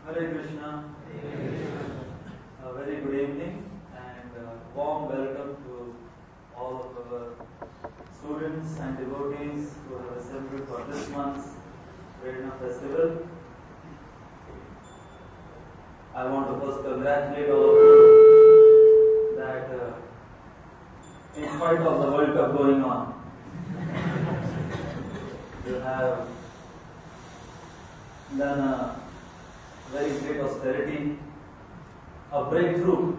Hare Krishna. A very good evening and warm welcome to all of our students and devotees who have assembled for this month's Prerna Festival. I want to first congratulate all of you that in spite of the World Cup going on, you have done a very great austerity, a breakthrough,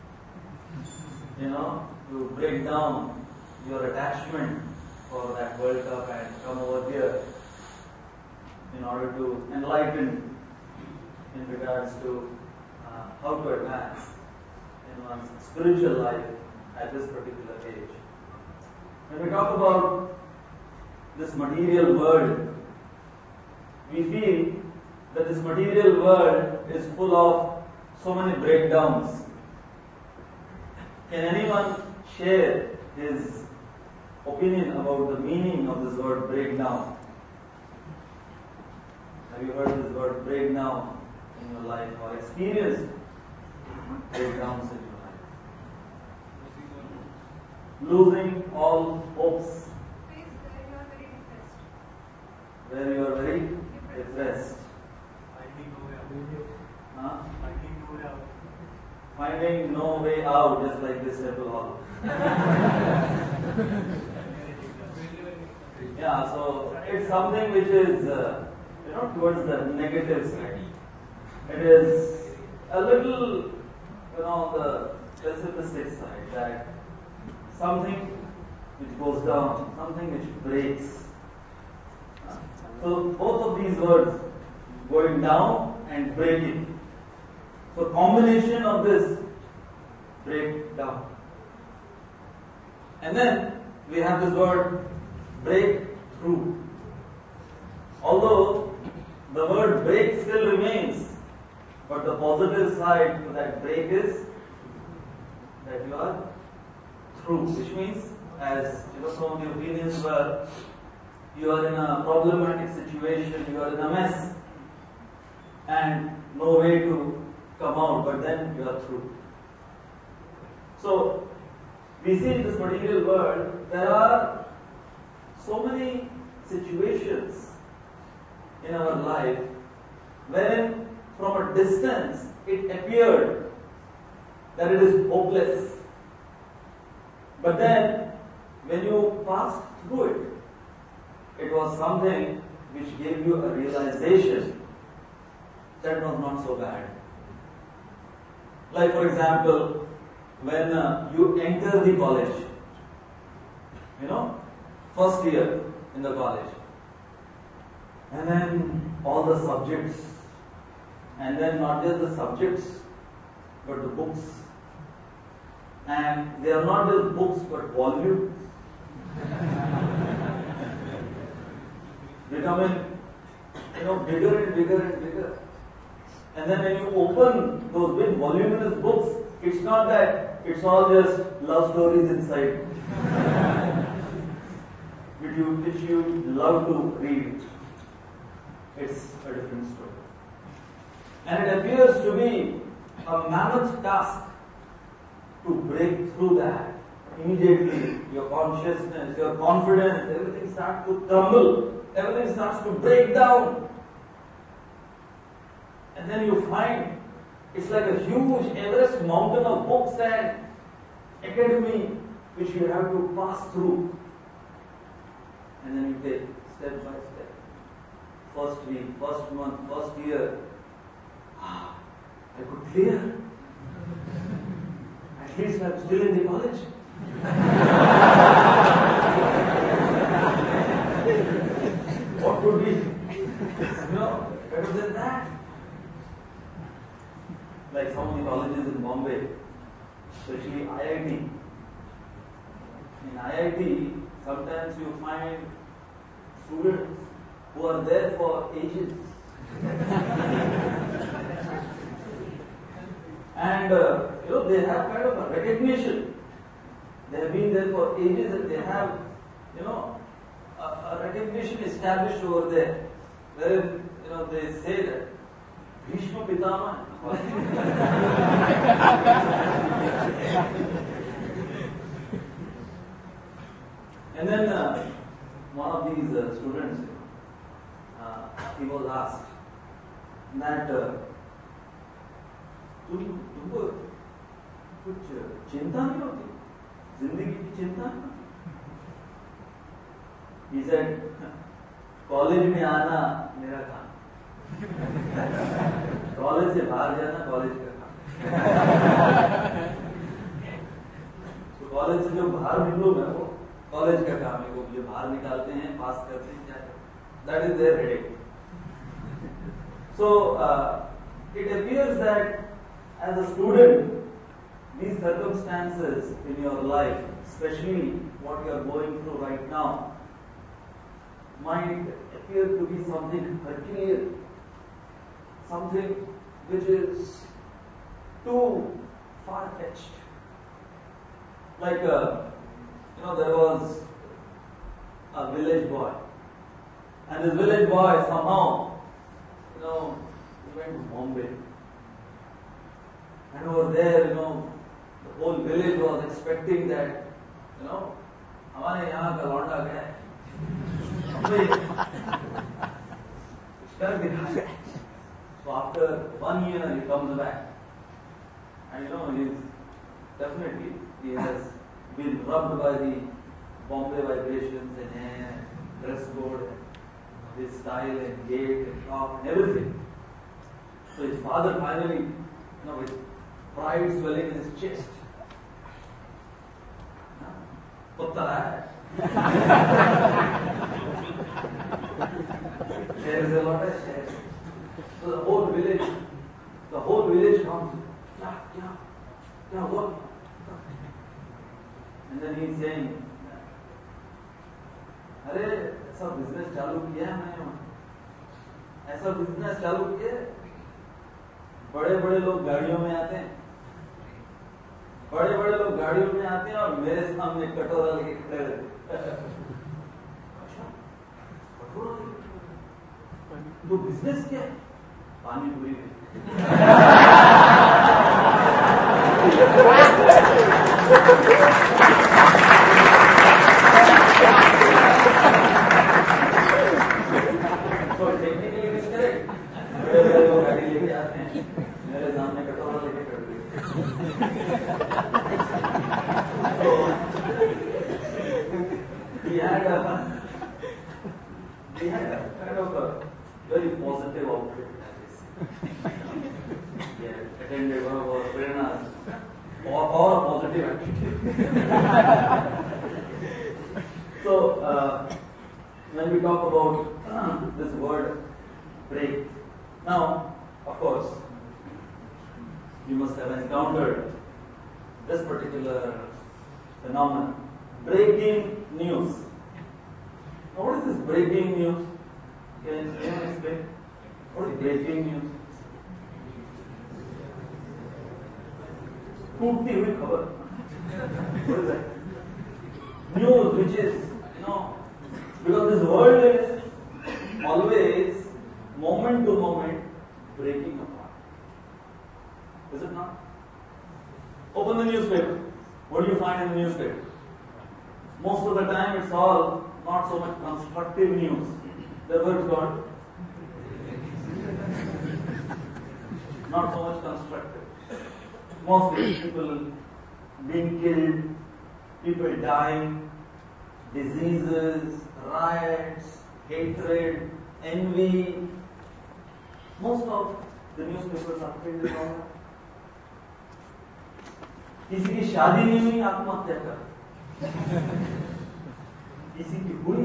to break down your attachment for that World Cup and come over here in order to enlighten in regards to how to advance in one's spiritual life at this particular age. When we talk about this material world, we feel that this material world is full of so many breakdowns. Can anyone share his opinion about the meaning of this word breakdown? Have you heard this word breakdown in your life or experienced breakdowns in your life? Losing all hopes. Where you are very depressed. Finding no way out, just like this temple hall. Yeah, so it's something which is, towards the negative side. It is a little, the pessimistic side, that something which goes down, something which breaks. So both of these words, going down and breaking. So combination of this, breakdown. And then we have this word breakthrough. Although the word break still remains, but the positive side to that break is that you are through, which means, as some of the opinions were, you are in a problematic situation, you are in a mess, and no way to come out, but then you are through. So, we see in this material world, there are so many situations in our life wherein from a distance it appeared that it is hopeless. But then, when you passed through it, it was something which gave you a realization that was not so bad. Like for example, when you enter the college, first year in the college, and then all the subjects, and then not just the subjects, but the books, and they are not just books but volumes, becoming bigger and bigger and bigger. And then when you open those big voluminous books, it's not that it's all just love stories inside, which you love to read. It's a different story. And it appears to be a mammoth task to break through that. Immediately, your consciousness, your confidence, everything starts to crumble, everything starts to break down. And then you find it's like a huge Everest mountain of books and academy which you have to pass through. And then you take step by step. First week, first month, first year. I could clear. At least I'm still in the college. What could be? Better than that. Like some of the colleges in Bombay, especially IIT. In IIT, sometimes you find students who are there for ages. And they have kind of a recognition. They have been there for ages and they have, a recognition established over there. Wherein, they say that Bhishma Pitama. And then one of these students, he was asked that तुमको कुछ चिंता नहीं होती, जिंदगी की चिंता नहीं होती? He said, कॉलेज में आना मेरा काम, कॉलेज से बाहर जाना कॉलेज का काम। तो कॉलेज से जो बाहर निकलो मैं वो कॉलेज का काम है, वो जो बाहर निकालते हैं, पास करते हैं, क्या करते हैं, that is there headache. So it appears that as a student, these circumstances in your life, especially what you are going through right now, might appear to be something Herculean, something which is too far-fetched. Like, there was a village boy, and this village boy somehow, he went to Bombay. And over there, the whole village was expecting that, हमारे यहाँ का लौंडा गया है, कर दिखाया। So after 1 year, he comes back, and he has been rubbed by the Bombay vibrations and hair, dress code, his style and gait and shop and everything. So his father finally, with pride swelling in his chest, there is a lot of shares. So the whole village comes. What? And then he's saying, अरे ऐसा business चालू किया है मैंने, ऐसा business चालू किया, बड़े बड़े लोग गाड़ियों में आते हैं, और मेरे सामने कटोरा लेके खड़े रहते। अच्छा, कटोरा लेके, तो बिजनेस क्या है? पानी पूरी में। तो टेक्निकली इट्स करेक्ट, बड़े लोग गाड़ी लेके आते हैं, मेरे सामने कटोरा लेके खड़े रहते। He had a kind of a very positive outlook. He had attended one of our Prernas, or a positive attitude. So, when we talk about this word break, now, of course, you must have encountered this particular phenomenon, breaking news. Now, what is this breaking news? Can anyone explain? What is breaking news? टूटती हुई खबर. What is that? News which is, because this world is always, moment to moment, breaking apart. Is it not? Open the newspaper. What do you find in the newspaper? Most of the time it's all not so much constructive news. The word's gone. Not so much constructive. Mostly people being killed, people dying, diseases, riots, hatred, envy. Most of the newspapers are filled with all that. किसी की शादी नहीं हुई, आत्महत्या कर, किसी की हुई,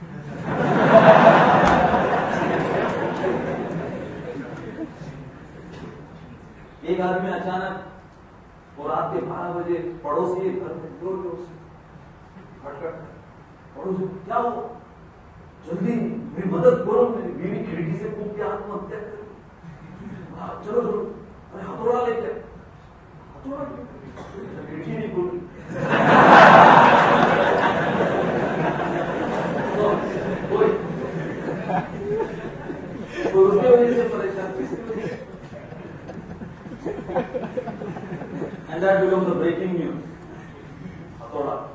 एक आदमी अचानक और रात के 12 बजे पड़ोसी के घर में जोर जोर से खटखट, पड़ोसी क्या हो, जल्दी मेरी मदद करो, मेरी बीवी खिड़की से कूद के आत्महत्या कर, चलो चलो, अरे हथौड़ा लेके, हथौड़ा खिड़की नहीं खुली। तो उसके वजह से परेशान, किसकी वजह से? And that becomes the breaking news. Athoda.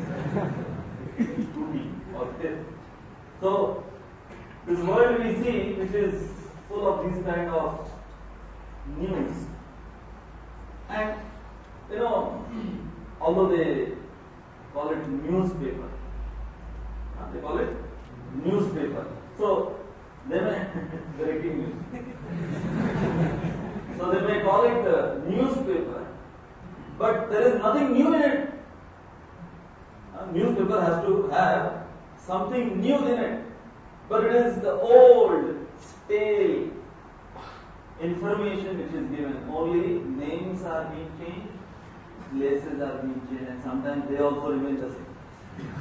Or this. So, this world we see, which is full of these kind of news. And, although they call it newspaper, they call it newspaper. So, they may, breaking news. So, they may call it newspaper, but there is nothing new in it. A newspaper has to have something new in it, but it is the old, stale information which is given. Only names are being changed, places are being changed, and sometimes they also remain the same.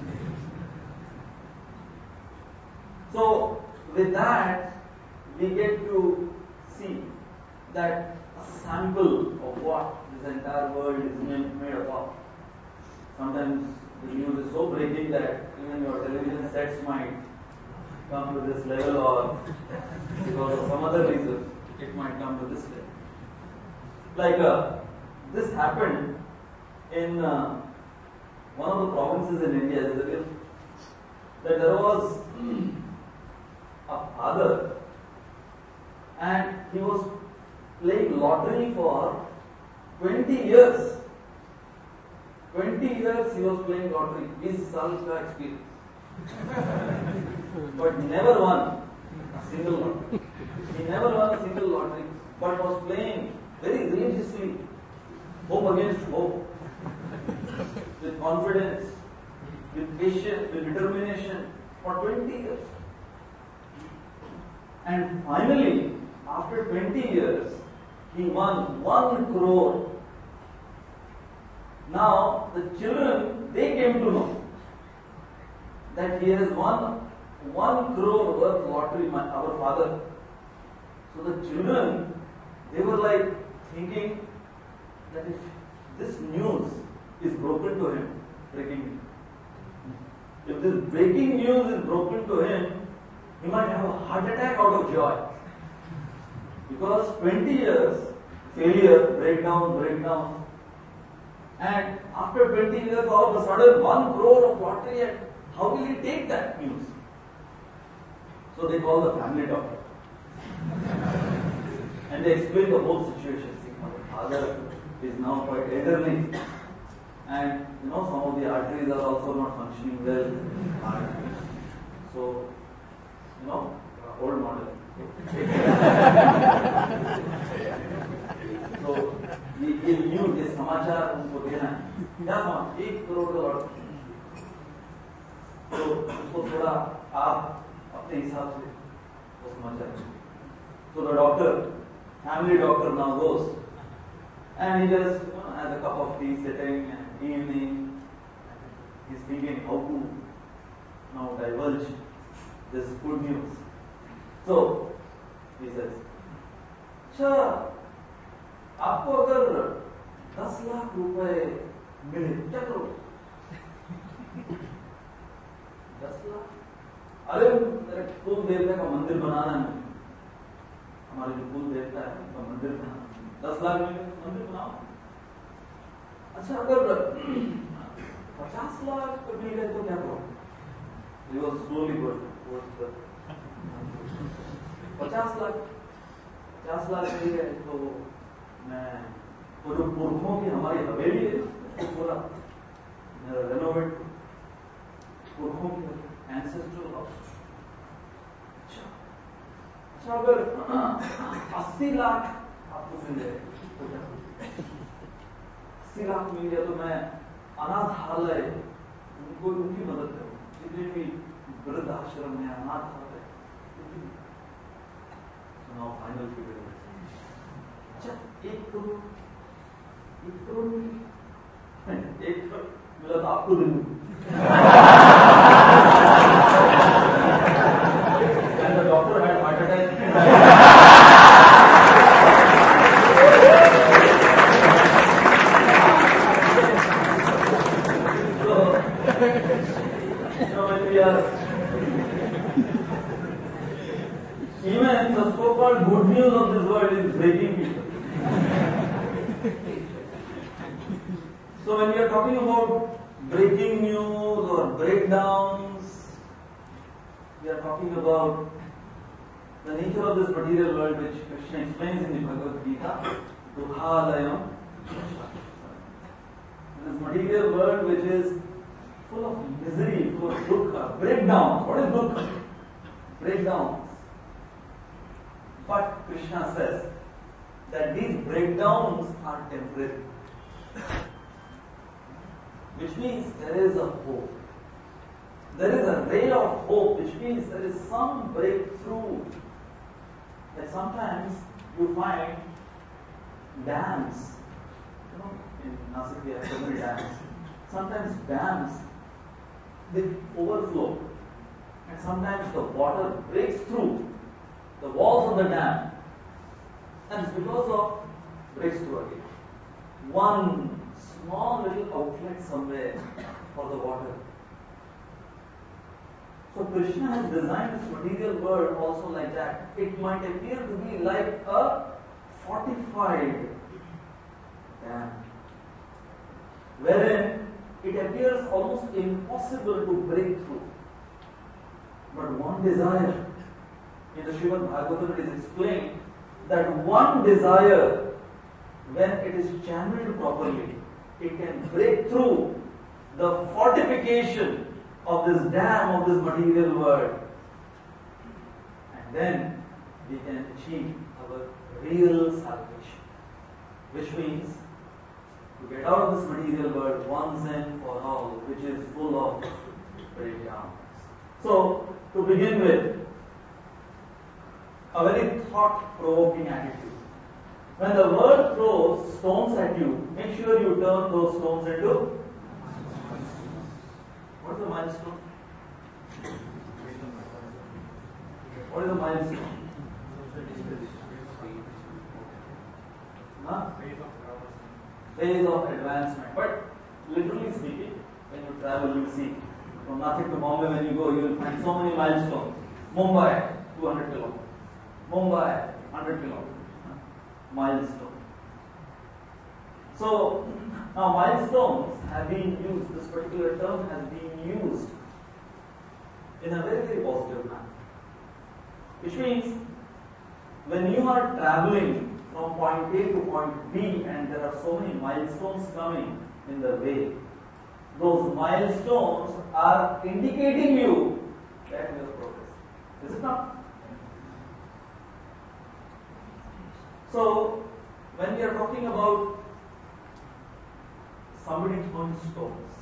So, with that, we get to see that a sample of what this entire world is made up of. Sometimes the news is so breaking that even your television sets might come to this level, or because of some other reason, it might come to this level. Like this happened in one of the provinces in India, that there was a father and he was playing lottery for 20 years. 20 years he was playing lottery. His Salka experience. But never won a single lottery. He never won a single lottery, but was playing very religiously, hope against hope, with confidence, with patience, with determination for 20 years. And finally, after 20 years, he won 1 crore. Now, the children, they came to know that he has won 1 crore worth lottery, our father. So the children, they were like thinking that if this news is broken to him, breaking news. If this breaking news is broken to him, he might have a heart attack out of joy. Because 20 years, failure, breakdown. And after 20 years, all of a sudden, 1 crore of lottery, and how will he take that news? So they call the family doctor. And they explain the whole situation. See, my father is now quite elderly. And some of the arteries are also not functioning well. So, old model. So, ये news, ये समाचार उनको देना है. क्या समाचार? 1 करोड़ का lottery. तो उसको थोड़ा आप अपने हिसाब से वो समाचार. So the doctor, family doctor now goes, and he just has a cup of tea sitting, and evening, he's thinking how to now divulge this good news. So he says, अच्छा, आपको अगर 10 लाख रुपए मिले क्या करोगे? 10 लाख? अरे मेरे कुल देवता का मंदिर बनाना है. हमारे जो कुल देवता है उनका मंदिर बनाना. 10 लाख मिले मंदिर बनाओ. अच्छा, अगर 50 लाख मिल गए तो क्या करोगे? He was slowly going towards the 50 lakh मिल गए तो मैं वो जो पुरखों की हमारी हवेली है उसको पूरा रेनोवेट, पुरखों की एंसेस्ट्रल हाउस. अच्छा, अगर 80 लाख आपको मिल जाए तो क्या? 80 लाख मिल गया तो मैं अनाथालय, उनकी मदद करूँ. जितने भी वृद्ध आश्रम है, अनाथालय, now final figure. अच्छा, 1 करोड़ मिला तो आपको दे दूं. And the doctor had heart attack. So, when we are even the so-called good news of this world is breaking people. So when we are talking about breaking news or breakdowns, we are talking about the nature of this material world which Krishna explains in the Bhagavad Gita, Dukhalayam. This material world which is full of misery, full of dukkha, breakdowns. What is dukkha? Breakdowns. But Krishna says that these breakdowns are temporary. Which means there is a hope. There is a ray of hope, which means there is some breakthrough. That sometimes you find dams. In Nasik we have so many dams. Sometimes dams, they overflow. And sometimes the water breaks through the walls of the dam. And it's because of breaks through again. One small little outlet somewhere for the water. So Krishna has designed this material world also like that. It might appear to be like a fortified dam, wherein it appears almost impossible to break through. But one desire, in the Srimad Bhagavatam it is explained that one desire, when it is channeled properly, it can break through the fortification of this dam of this material world. And then we can achieve our real salvation. Which means to get out of this material world once and for all, which is full of breakdowns. So, to begin with, a very thought-provoking attitude. When the world throws stones at you, make sure you turn those stones into. What is a milestone? What is a milestone? Phase of advancement. But literally speaking, when you travel, you see from Nasik to Bombay, when you go, you will find so many milestones. Mumbai, 200 kilometers. Mumbai, 100 kilometers. Milestone. So, now milestones have been used, this particular term has been used in a very, very positive manner. Which means, when you are traveling from point A to point B and there are so many milestones coming in the way, those milestones are indicating you that you have progressed. Is it not? So, when we are talking about somebody throwing stones,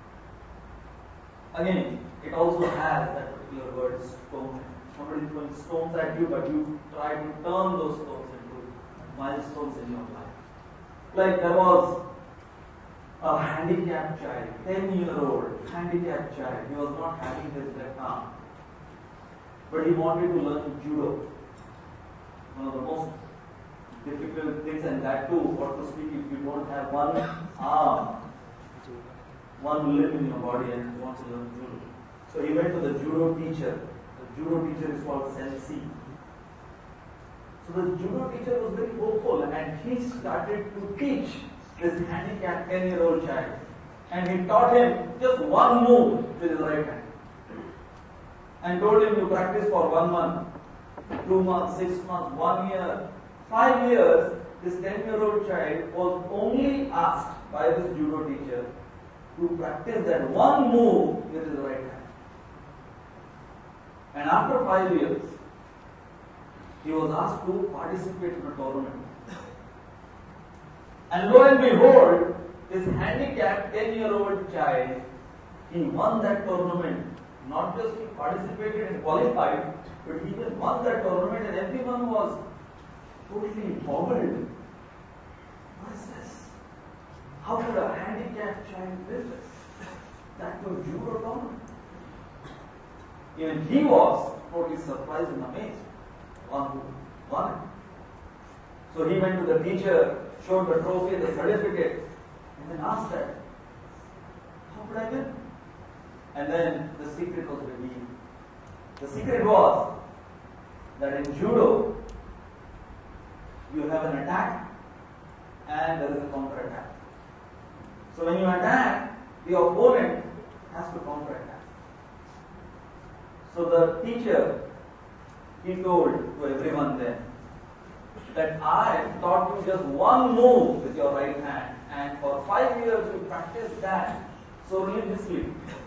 again, it also has that particular word, stone. Somebody throwing stones at you, but you try to turn those stones into milestones in your life. Like there was a handicapped child, 10-year-old handicapped child. He was not having his left arm, but he wanted to learn judo. One of the most difficult things, and that too, what to speak if you don't have one arm, one limb in your body and you want to learn judo. So he went to the judo teacher. The judo teacher is called Sensei. So the judo teacher was very hopeful and he started to teach this handicapped 10-year-old child. And he taught him just one move with his right hand. And told him to practice for 1 month, 2 months, 6 months, 1 year, 5 years. This 10-year-old child was only asked by this judo teacher to practice that one move with his right hand. And after 5 years, he was asked to participate in a tournament. And lo and behold, this handicapped 10-year-old child, he won that tournament. Not just he participated and qualified, but he even won that tournament and everyone was totally boggled. What is this? How could a handicapped child win this? That was judo tournament. Even he was totally surprised and amazed. One who won it. So he went to the teacher, showed the trophy, the certificate, and then asked that, how could I win? And then the secret was revealed. The secret was that in judo, you have an attack and there is a counter attack. So when you attack, the opponent has to counterattack. So the teacher, he told to everyone then that I taught you just one move with your right hand, and for 5 years you practiced that so religiously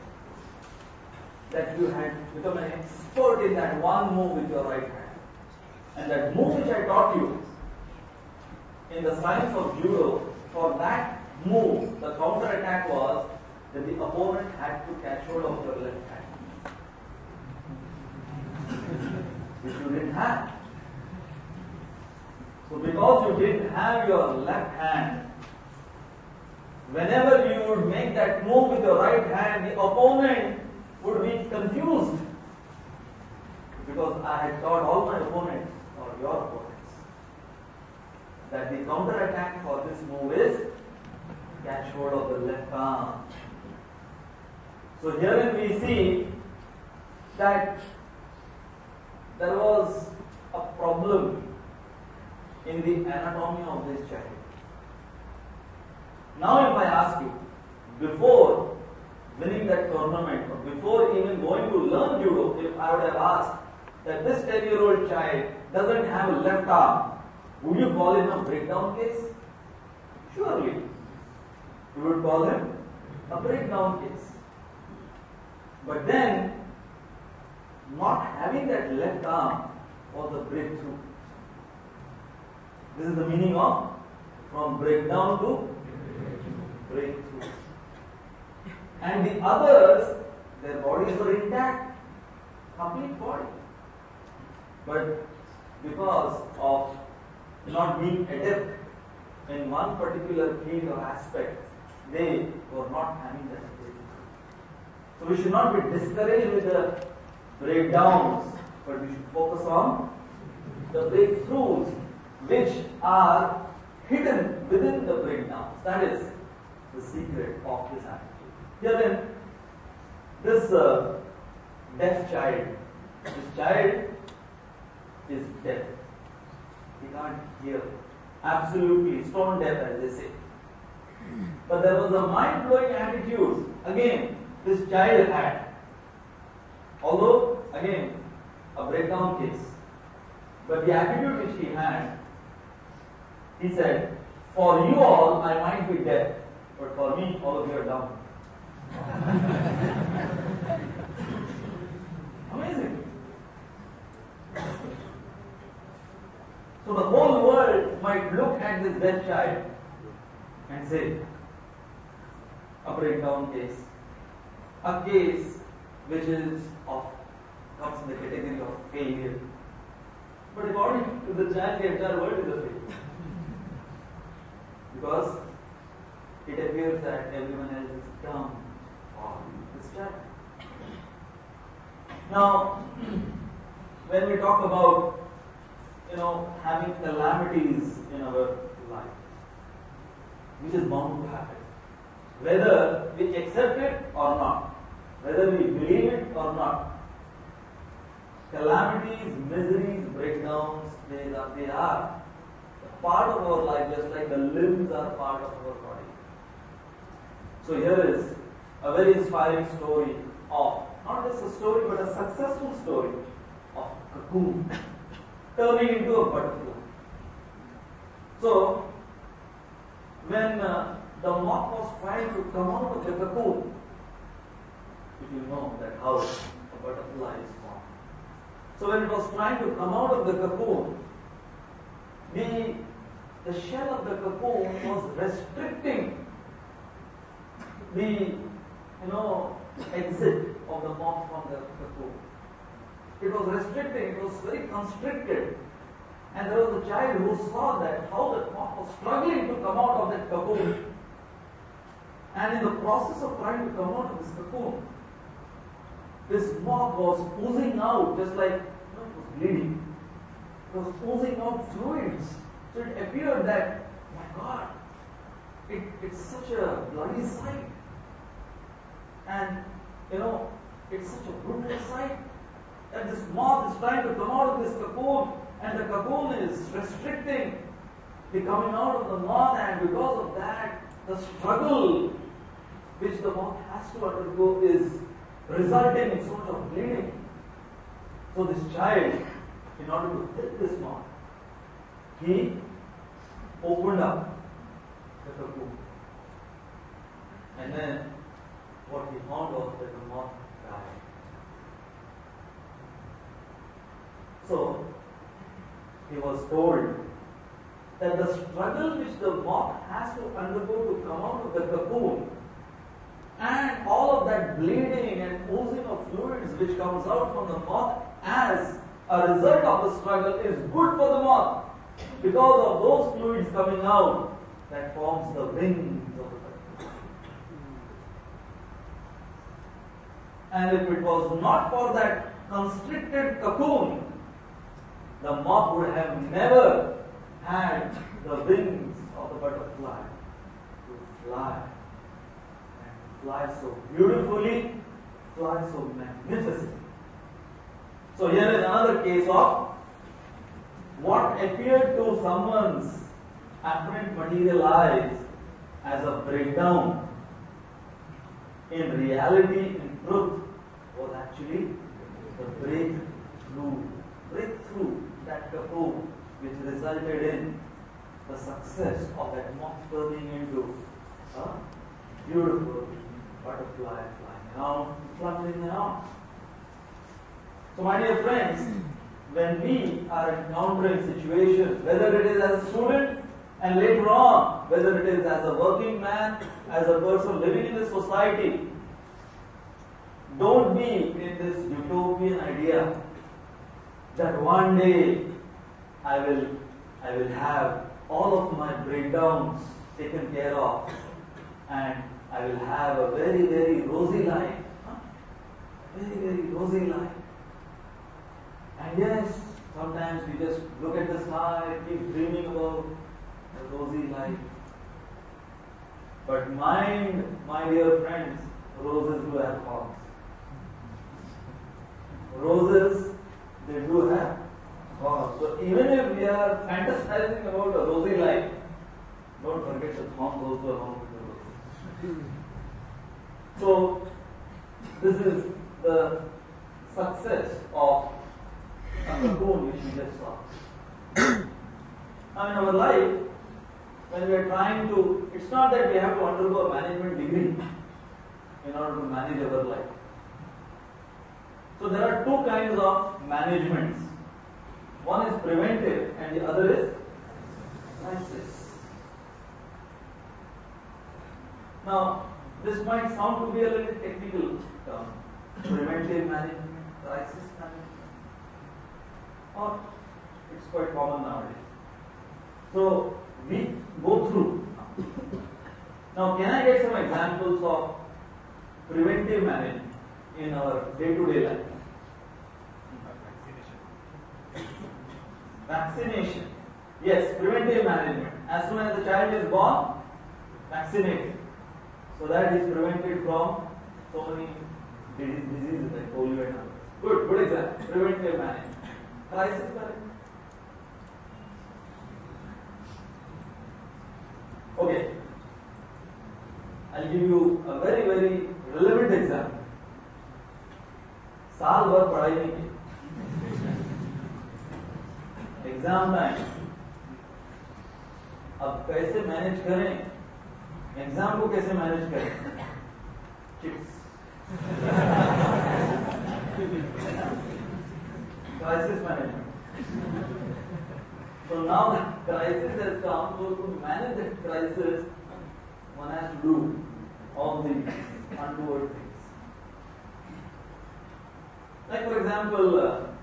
that you had become an expert in that one move with your right hand. And that move which I taught you in the science of judo, for that move, the counter attack was that the opponent had to catch hold of your left hand, which you didn't have. So because you didn't have your left hand, whenever you would make that move with your right hand, the opponent would be confused. Because I had taught all my opponents, or your opponents, that the counter attack for this move is catch hold of the left arm. So herein we see that there was a problem in the anatomy of this child. Now if I ask you, before winning that tournament, or before even going to learn judo, if I would have asked that this 10-year-old child doesn't have a left arm, would you call him a breakdown case? Surely. You would call him a breakdown case. But then, not having that left arm was a breakthrough. This is the meaning of from breakdown to breakthrough. And the others, their bodies were intact, complete body. But because of not being adept in one particular field or aspect, they were not having that ability. So we should not be discouraged with the breakdowns, but we should focus on the breakthroughs which are hidden within the breakdowns. That is the secret of this attitude. Here then, this deaf child, this child is deaf. He can't hear. Absolutely stone deaf, as they say. But there was a mind-blowing attitude, again, this child had. Although, again, a breakdown case. But the attitude which he had, he said, for you all, I might be deaf, but for me, all of you are dumb. Amazing. So the whole world might look at this deaf child and say, a breakdown case, a case which is comes in the category of failure. But according to the child, the entire world is a failure. Because it appears that everyone else is dumb for this child. Now, when we talk about having calamities in our life, which is bound to happen, whether we accept it or not, whether we believe it or not, calamities, miseries, breakdowns, they are part of our life, just like the limbs are part of our body. So here is a very inspiring story of, not just a story, but a successful story of cocoon turning into a butterfly. So, when the moth was trying to come out of the cocoon, if you know that how a butterfly is formed. So when it was trying to come out of the cocoon, the shell of the cocoon was restricting the exit of the moth from the cocoon. It was restricting, it was very constricted. And there was a child who saw that, how the moth was struggling to come out of that cocoon. And in the process of trying to come out of this cocoon, this moth was oozing out, just like it was bleeding. It was oozing out fluids. So it appeared that, my God, it's such a bloody sight. And, it's such a brutal sight that this moth is trying to come out of this cocoon, and the cocoon is restricting the coming out of the moth, and because of that, the struggle which the moth has to undergo is resulting in so much of bleeding. So this child, in order to help this moth, he opened up the cocoon. And then what he found was that the moth died. So he was told that the struggle which the moth has to undergo to come out of the cocoon and all of that bleeding and oozing of fluids which comes out from the moth as a result of the struggle is good for the moth. Because of those fluids coming out, that forms the wings of the butterfly. And if it was not for that constricted cocoon, the moth would have never had the wings of the butterfly to fly. And fly so beautifully, fly so magnificently. So here is another case of what appeared to someone's apparent materialize as a breakdown. In reality, in truth, was actually the breakthrough that cocoon, which resulted in the success of that moth turning into a beautiful butterfly flying around, fluttering around. So my dear friends, when we are encountering situations, whether it is as a student and later on, whether it is as a working man, as a person living in this society, don't be in this utopian idea that one day I will have all of my breakdowns taken care of and I will have a very, very rosy life. Very, very rosy life. And yes, sometimes we just look at the sky, keep dreaming about a rosy life. But mind, my dear friends, roses do have thorns. Roses, they do have thorns. So even if we are fantasizing about a rosy life, don't forget the thorns also along with the roses. So this is the success of a cocoon which we just saw. Now in our life, when we are trying to, it's not that we have to undergo a management degree in order to manage our life. So there are two kinds of managements. One is preventive and the other is crisis. Now, this might sound to be a little technical term. Preventive management, crisis management. Or it's quite common nowadays. So we go through. Now can I get some examples of preventive management in our day-to-day life? Vaccination. Yes, preventive management. As soon as the child is born, vaccinated. So that is prevented from so many diseases like polio and others. Good example. Preventive management. Crisis management. Okay. I'll give you a very, very relevant example. साल भर पढ़ाई नहीं की, exam time, अब कैसे manage करें, exam को कैसे मैनेज करें? Chits, crisis management. So now the crisis has come, so to manage the crisis, one has to do all these untoward things. Like for example,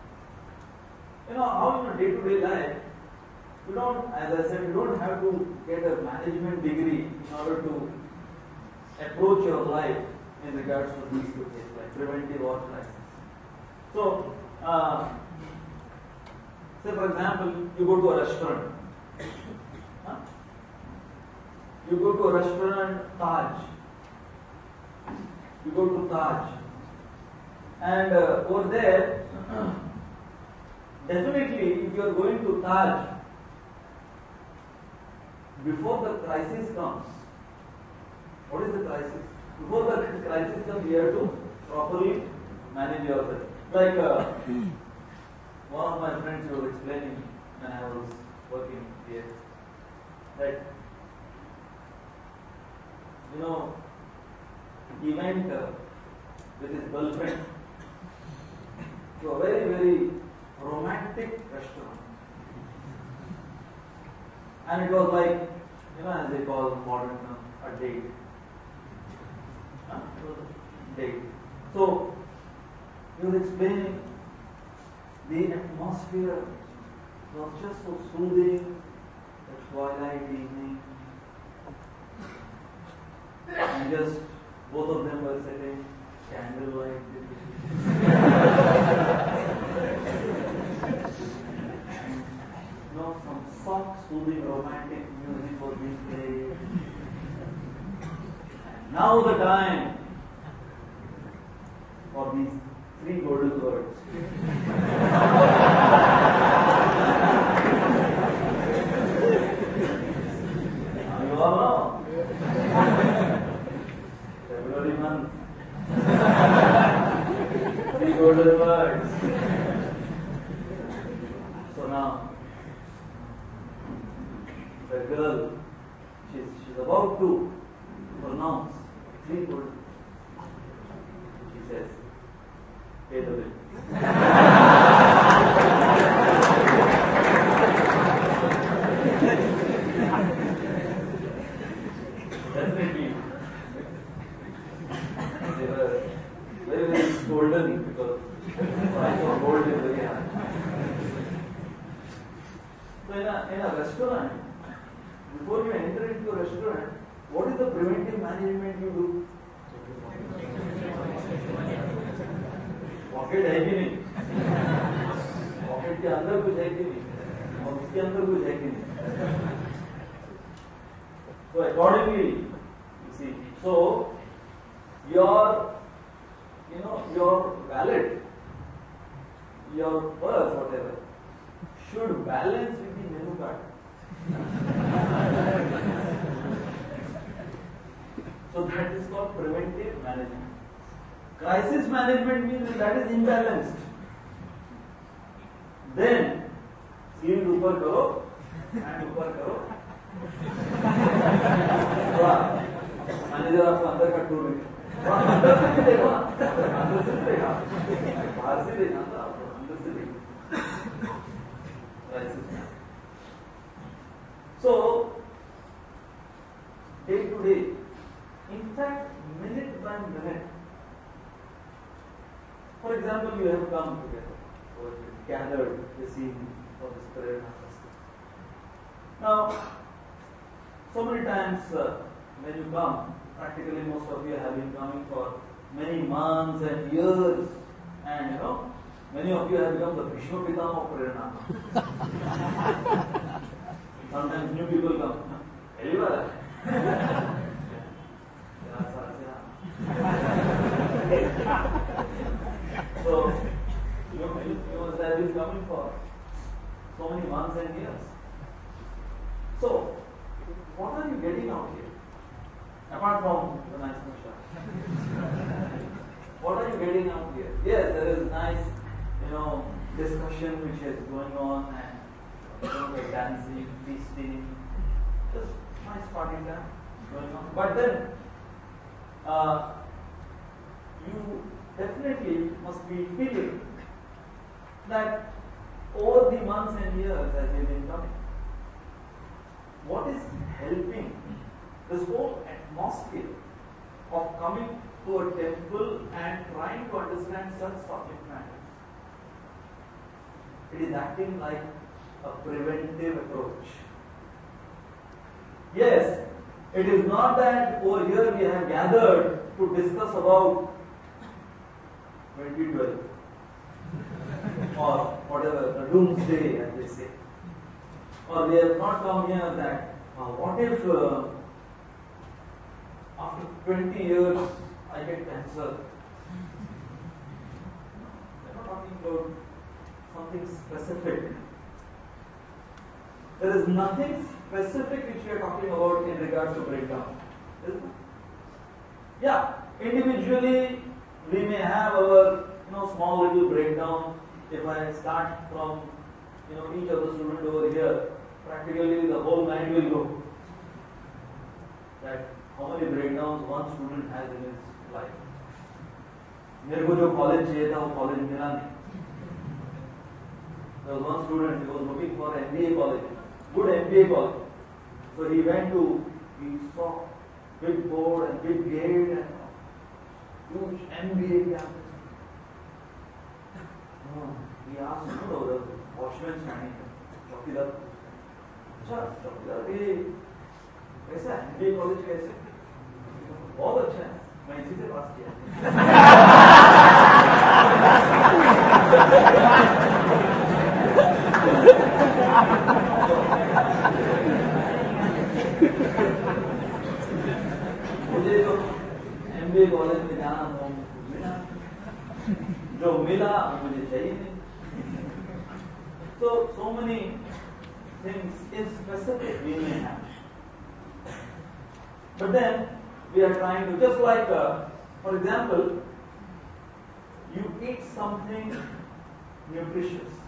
how in a day-to-day life, you don't, as I said, you don't have to get a management degree in order to approach your life in regards to these two things, like preventive or crisis. So, say for example, you go to a restaurant. You go to a restaurant, Taj. You go to Taj. And over there, definitely if you are going to Taj, before the crisis comes, what is the crisis? Before the crisis comes, you have to properly manage yourself. Like one of my friends was explaining when I was working here that, he went with his girlfriend to a very, very romantic restaurant. And it was like, as they call modern term, a date. It was a date. So, he was explaining the atmosphere was just so soothing, the twilight evening, and just both of them were sitting, candlelight. Some soft, soothing, romantic music was being played. And now the time for these three golden words. Now you all know. February month. Three golden words. So now, the girl, she's about to pronounce three golden. She says, pay the bill. Definitely. They were very, very golden because the price of gold is very high. So in a restaurant, before you enter into a restaurant, what is the preventive management you do? Pocket है कि नहीं, pocket के अंदर कुछ है कि नहीं, और उसके अंदर कुछ है कि नहीं. So accordingly, you see, so your wallet, your purse, whatever, should balance with the menu card. So that is called preventive management. Crisis management means that is imbalanced. Then, seat ऊपर करो, हैंड ऊपर करो. Manager आपको अंदर का tour अंदर से भी देखो ना, अंदर से देखा, बाहर से देखा था आपको, अंदर से देखो. Crisis management. So, day to day, in fact, minute by minute. For example, you have come together, or gathered this evening for this prayer festival. Now, so many times when you come, practically most of you have been coming for many months and years, and many of you have become the Bhishma Pitama of Prerna. Sometimes new people come. Everywhere. So, you must have been coming for so many months and years. So, what are you getting out here? Apart from the nice mashal. What are you getting out here? Yes, there is nice, discussion which is going on, and dancing, feasting, just nice party time going on. But then, you definitely must be feeling that over the months and years as you've been coming, what is helping this whole atmosphere of coming to a temple and trying to understand such subject matters? It is acting like a preventive approach. Yes, it is not that over here we have gathered to discuss about 2012 or whatever, the doomsday as they say. Or we have not come here that what if after 20 years I get cancer? We are not talking about something specific. There is nothing specific which we are talking about in regards to breakdown. Isn't it? Yeah, individually we may have our small little breakdown. If I start from each of the student over here, practically the whole night will go. That how many breakdowns one student has in his life. मेरे को जो college चाहिए था वो college मिला नहीं. There was one student, he was looking for MBA college, good MBA college. So he went to, he saw big board and big gate and huge MBA campus. He asked, the watchman standing there, चौकीदार, अच्छा चौकीदार ये कैसा है MBA college कैसे? बहुत अच्छा है, मैं इसी से पास किया. मुझे जो MBA कॉलेज में जाना था मिला, जो मिला मुझे चाहिए नहीं. So many things in specific we may have, but then we are trying to, just like for example, you eat something nutritious,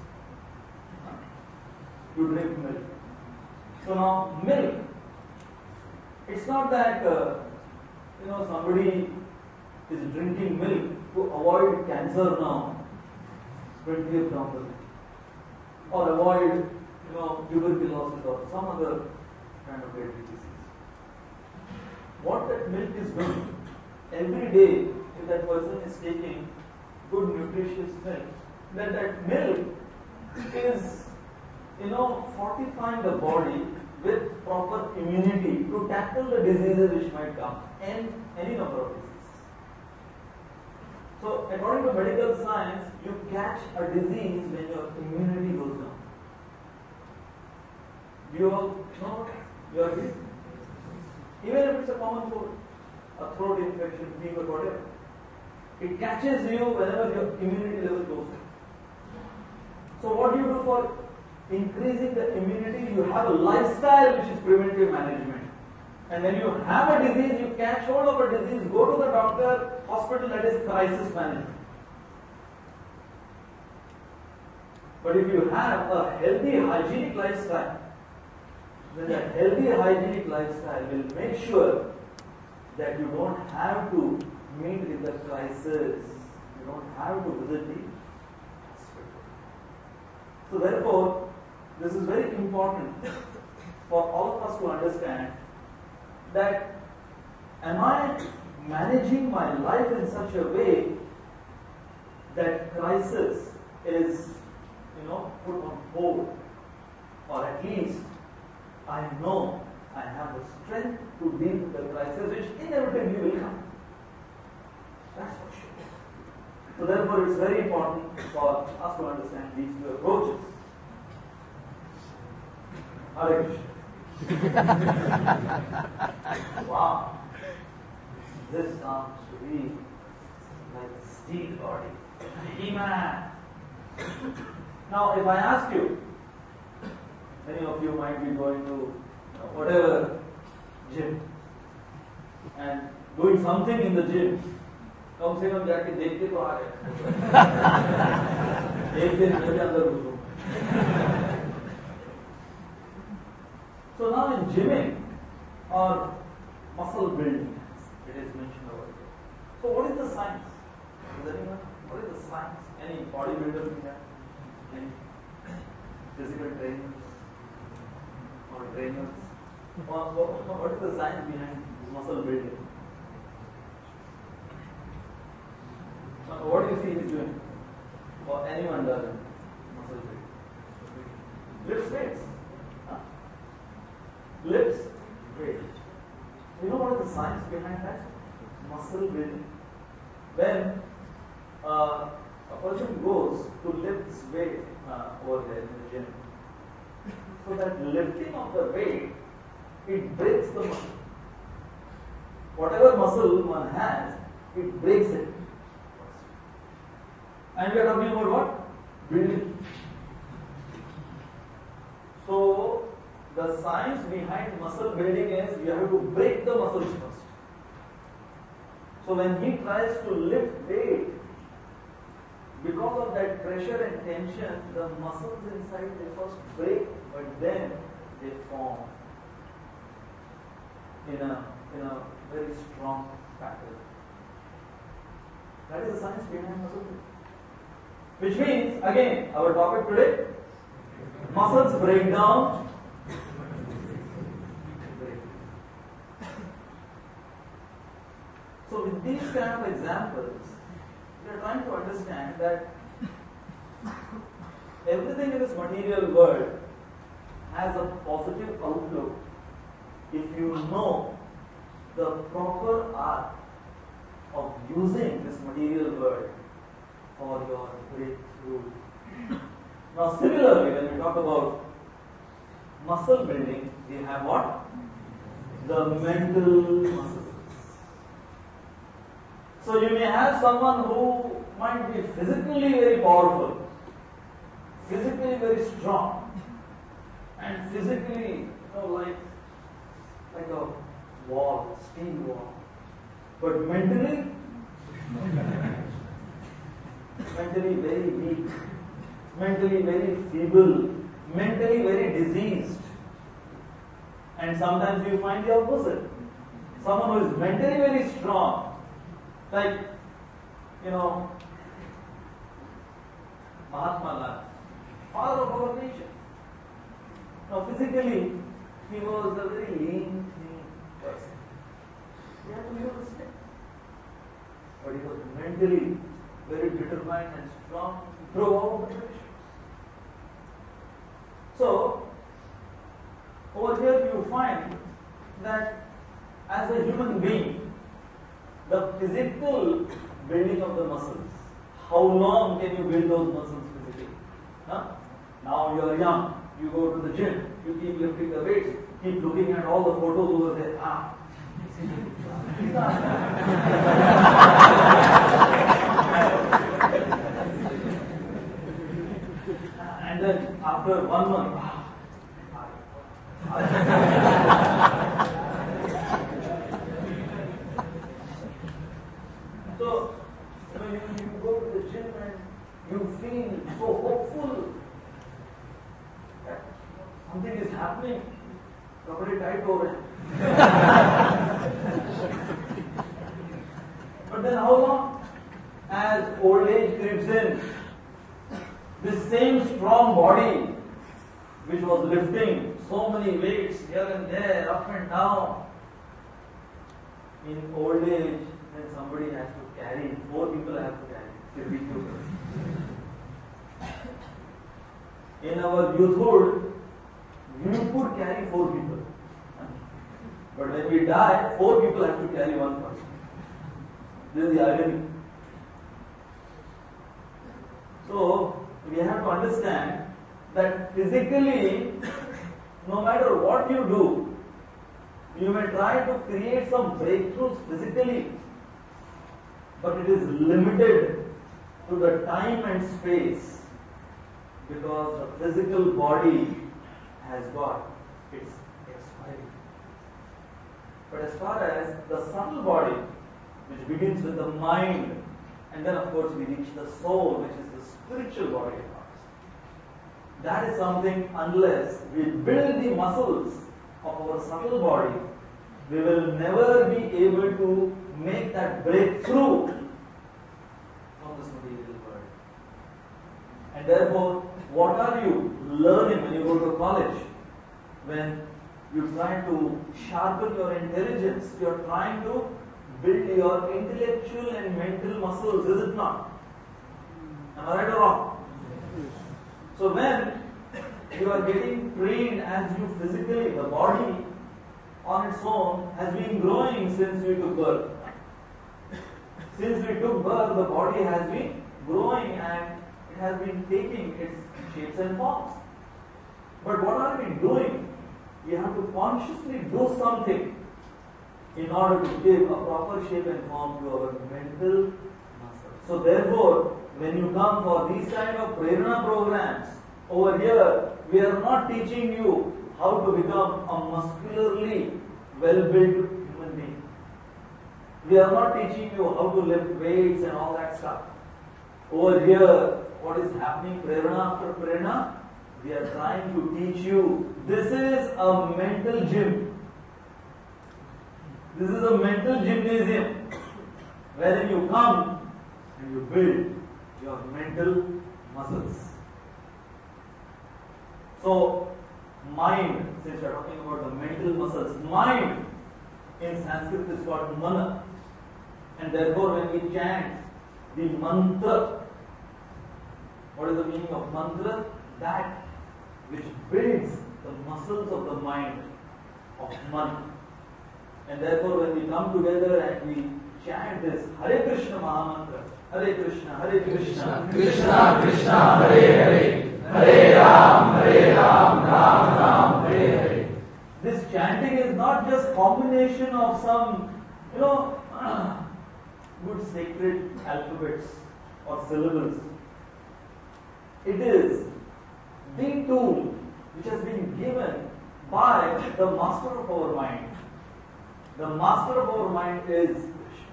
you drink milk. So now milk, it's not that somebody is drinking milk to avoid cancer now, 20th down, or avoid tuberculosis or some other kind of deadly disease. What that milk is doing every day, if that person is taking good nutritious milk, then that milk is fortifying the body with proper immunity to tackle the diseases which might come, and any number of diseases. So according to medical science, you catch a disease when your immunity goes down. Do you all know you are sick? Even if it's a common cold, a throat infection, fever, whatever, it catches you whenever your immunity level goes down. So what do you do for increasing the immunity? You have a lifestyle which is preventive management. And when you have a disease, you catch hold of a disease, go to the doctor, hospital, that is crisis management. But if you have a healthy hygienic lifestyle, then that healthy hygienic lifestyle will make sure that you don't have to meet with the crisis. You don't have to visit the hospital. So therefore, this is very important for all of us to understand that am I managing my life in such a way that crisis is put on hold, or at least I know I have the strength to deal with the crisis which inevitably will come. That's for sure. So therefore it's very important for us to understand these two approaches. Hare Krishna. Wow. This sounds to be like a steel body. He-Man. Now if I ask you, many of you might be going to whatever gym and doing something in the gym. कम से कम जाके देख के तो आ गए. एक दिन मेरे अंदर घुसो. So now in gymming or muscle building, it is mentioned over here. So what is the science? Does anyone know? What is the science? Any bodybuilder in there? Any physical trainers or trainers? What is the science behind muscle building? What do you see he's doing? Or anyone does it? Muscle building. Lifts weights. Huh? Lifts weights. You know what is the science behind that? Muscle building. When a person goes to lift his weight over there in the gym, so that lifting of the weight, it breaks the muscle. Whatever muscle one has, it breaks it. And we are talking about what? Building. So, the science behind muscle building is you have to break the muscles first. So when he tries to lift weight, because of that pressure and tension, the muscles inside they first break, but then they form in a very strong pattern. That is the science behind muscle building. Which means, again, our topic today, muscles break down. So with these kind of examples, we are trying to understand that everything in this material world has a positive outlook if you know the proper art of using this material world for your breakthrough. Now similarly, when we talk about muscle building, we have what? The mental muscles. So you may have someone who might be physically very powerful, physically very strong, and physically, like a wall, steel wall. But mentally very weak, mentally very feeble, mentally very diseased. And sometimes you find the opposite. Someone who is mentally very strong, like, Mahatma Gandhi, father of our nation. Now physically, he was a very lean, thin person. He had to use a stick. But he was mentally very determined and strong throughout the tradition. So, over here you find that as a human being, the physical building of the muscles, how long can you build those muscles physically? Huh? Now you are young, you go to the gym, you keep lifting the weights, keep looking at all the photos over there. And then after 1 month, so you go to the gym and you feel so hopeful that something is happening. Kapade tight ho rahe. But then how long? As old age creeps in, this same strong body which was lifting so many weights here and there, up and down, in old age, then somebody has to carry, 4 people have to carry. In our youthhood, we could carry 4 people. But when we die, 4 people have to carry 1 person. This is the irony. So, we have to understand that physically, no matter what you do, you may try to create some breakthroughs physically, but it is limited to the time and space because the physical body has got its expiry. But as far as the subtle body, which begins with the mind, and then of course we reach the soul, which is the spiritual body of ours. That is something, unless we build the muscles of our subtle body, we will never be able to make that breakthrough from this material world. And therefore, what are you learning when you go to college? When you try to sharpen your intelligence, you are trying to build your intellectual and mental muscles, is it not? Am I right or wrong? So when you are getting trained as you physically, the body on its own has been growing since we took birth. Since we took birth, the body has been growing and it has been taking its shapes and forms. But what are we doing? We have to consciously do something in order to give a proper shape and form to our mental muscles. So therefore, when you come for these kind of Prerana programs, over here, we are not teaching you how to become a muscularly well-built human being. We are not teaching you how to lift weights and all that stuff. Over here, what is happening, prerana after prerana, we are trying to teach you, this is a mental gym. This is a mental gymnasium wherein you come and you build your mental muscles. So, mind, since we are talking about the mental muscles, mind in Sanskrit is called mana. And therefore, when we chant the mantra, what is the meaning of mantra? That which builds the muscles of the mind, of man. And therefore, when we come together and we chant this Hare Krishna Mahamantra, Hare Krishna, Hare Krishna, Krishna Krishna, Hare Hare, Hare Ram, Ram Ram, Hare Hare. This chanting is not just combination of some, good sacred alphabets or syllables. It is the tool which has been given by the master of our mind. The master of our mind is Krishna.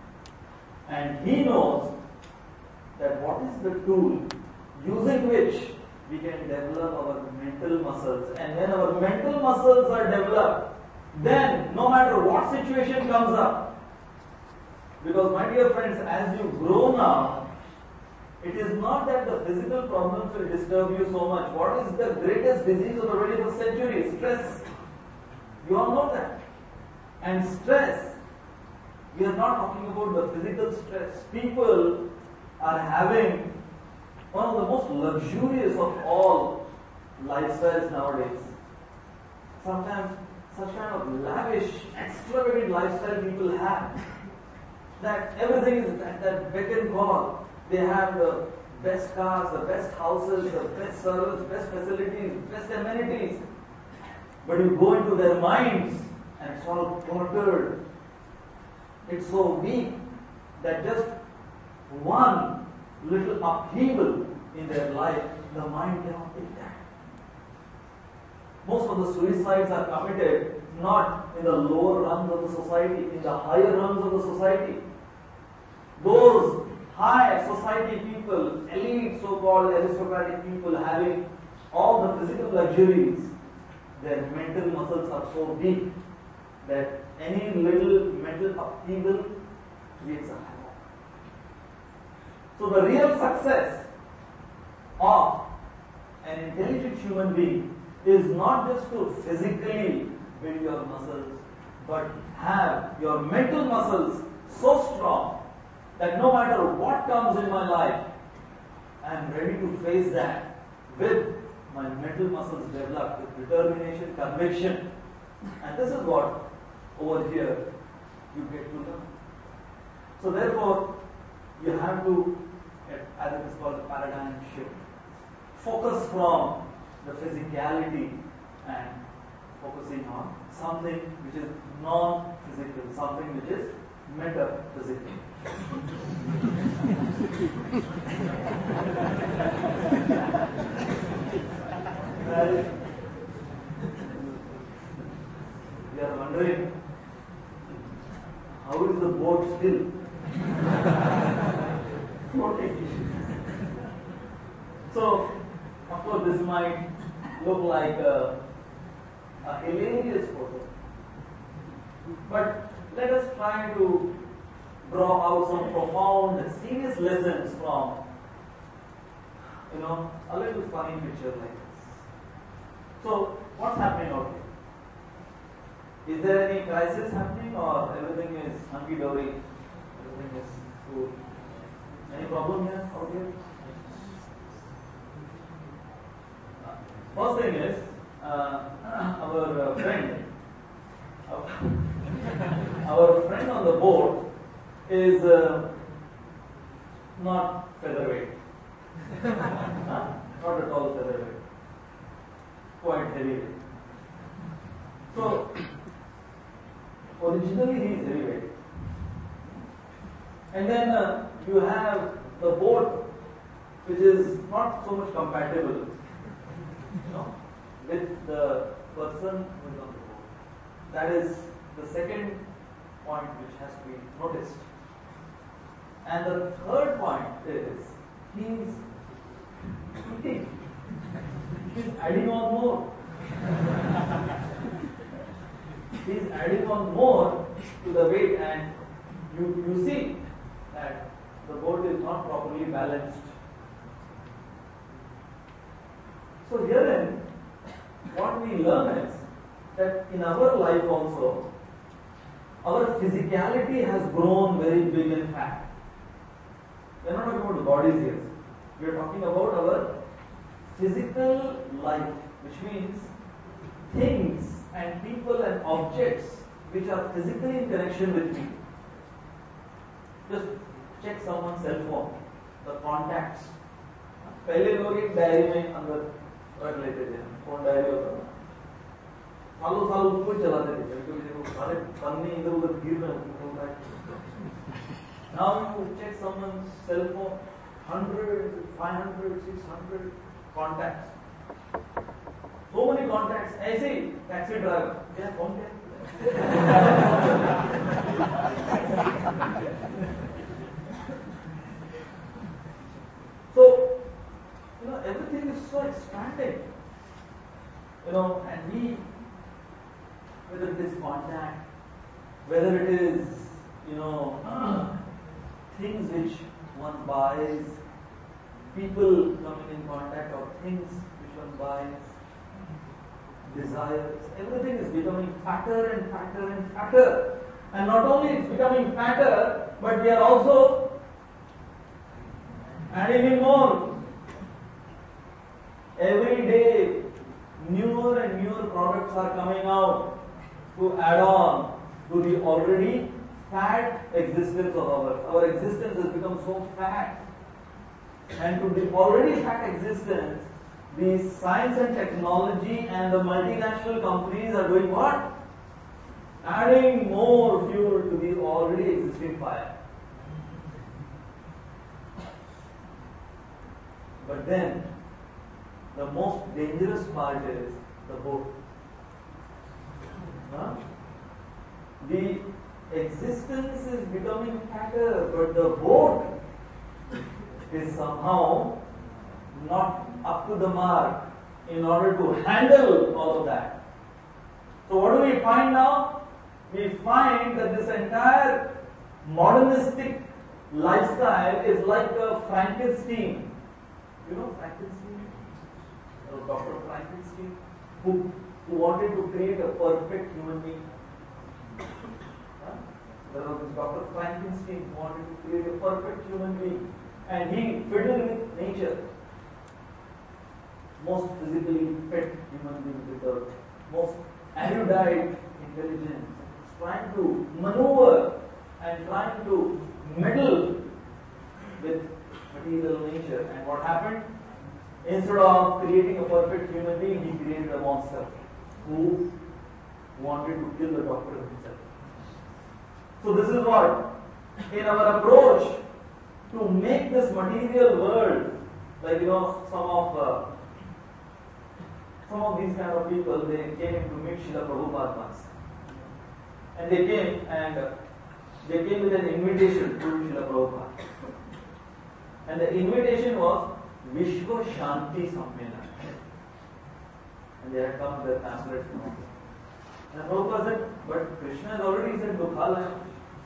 And he knows that what is the tool using which we can develop our mental muscles. And when our mental muscles are developed, then no matter what situation comes up, because my dear friends, as you grow now, it is not that the physical problems will disturb you so much. What is the greatest disease of the 21st century? Stress. You all know that. And stress, we are not talking about the physical stress. People are having one of the most luxurious of all lifestyles nowadays. Sometimes such kind of lavish, extravagant lifestyle people have, that everything is at that beck and call. They have the best cars, the best houses, the best service, best facilities, best amenities. But you go into their minds and it's all cluttered. It's so weak that just one little upheaval in their life, the mind cannot take that. Most of the suicides are committed not in the lower rungs of the society, in the higher rungs of the society. Those high society people, elite so-called aristocratic people having all the physical luxuries, their mental muscles are so weak that any little mental upheaval creates a havoc. So the real success of an intelligent human being is not just to physically build your muscles, but have your mental muscles so strong that no matter what comes in my life, I am ready to face that with my mental muscles developed with determination, conviction. And this is what over here you get to learn. So therefore, you have to, as it is called, paradigm shift. Focus from the physicality and focusing on something which is non-physical, something which is metaphysical. We are wondering, how is the boat still floating? So, of course, this might look like a hilarious photo, but let us try to draw out some profound, serious lessons from, a little funny picture like this. So, what's happening out here? Is there any crisis happening, or everything is hunky-dory? Everything is good? Any problem here out here? First thing is, our friend on the board is not featherweight. Not at all featherweight. Quite heavyweight. So, originally he is heavyweight. And then you have the boat which is not so much compatible with the person who is on the board. That is the second point which has to be noticed. And the third point is he's eating. He's adding on more. He's adding on more to the weight, and you see that the boat is not properly balanced. So herein, what we learn is that in our life also, our physicality has grown very big and fat. We are not talking about the bodies here. We are talking about our physical life, which means things and people and objects which are physically in connection with me. Just check someone's cell phone, the contacts. पहले लोग एक diary में अंदर रख लेते थे, phone diary होता था, सालों साल उसको ही चलाते थे, क्योंकि देखो सारे पन्ने इधर उधर गिर रहे होते हैं. Now you check someone's cell phone, 100, 500, 600 contacts. So many contacts. ऐसे ही टैक्सी ड्राइवर क्या कौन क्या? So everything is so expanded. And we, whether it is contact, whether it is things which one buys, people coming in contact, or things which one buys, desires, everything is becoming fatter and fatter and fatter. And not only it's becoming fatter, but we are also adding in more. Every day, newer and newer products are coming out to add on to the already fat existence of ours. Our existence has become so fat. And to the already fat existence, the science and technology and the multinational companies are doing what? Adding more fuel to the already existing fire. But then, the most dangerous part is the boat. The existence is becoming fatter, but the boat is somehow not up to the mark in order to handle all of that. So what do we find now? We find that this entire modernistic lifestyle is like a Frankenstein. You know Frankenstein? Dr. Frankenstein, who wanted to create a perfect human being. There was this Dr. Frankenstein who wanted to create a perfect human being, and he fiddled with nature. Most physically fit human being with the most erudite intelligence, trying to maneuver and trying to meddle with material nature. And what happened? Instead of creating a perfect human being, he created a monster who wanted to kill the doctor himself. So this is what, in our approach to make this material world, like some of these kind of people, they came to meet Srila Prabhupada once. And they came with an invitation to Srila Prabhupada. And the invitation was Vishwa Shanti Sammelan. And they had come with their pamphlets and all. And Prabhupada said, but Krishna has already said Dukhalayam.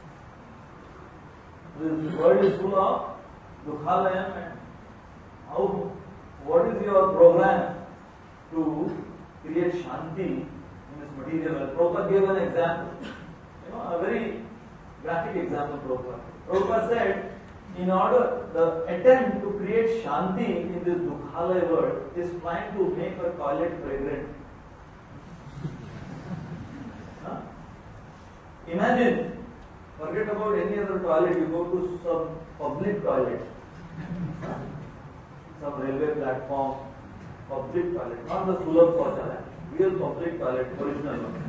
This world is full of Dukhalayam, and what is your program to create Shanti in this material world? Prabhupada gave an example. A very graphic example Prabhupada. Prabhupada said, in order, the attempt to create Shanti in this Dukhalaya world is trying to make a toilet fragrant. Imagine, forget about any other toilet, you go to some public toilet, some railway platform, public toilet, not the Sulabh Saujala, real public toilet, original one.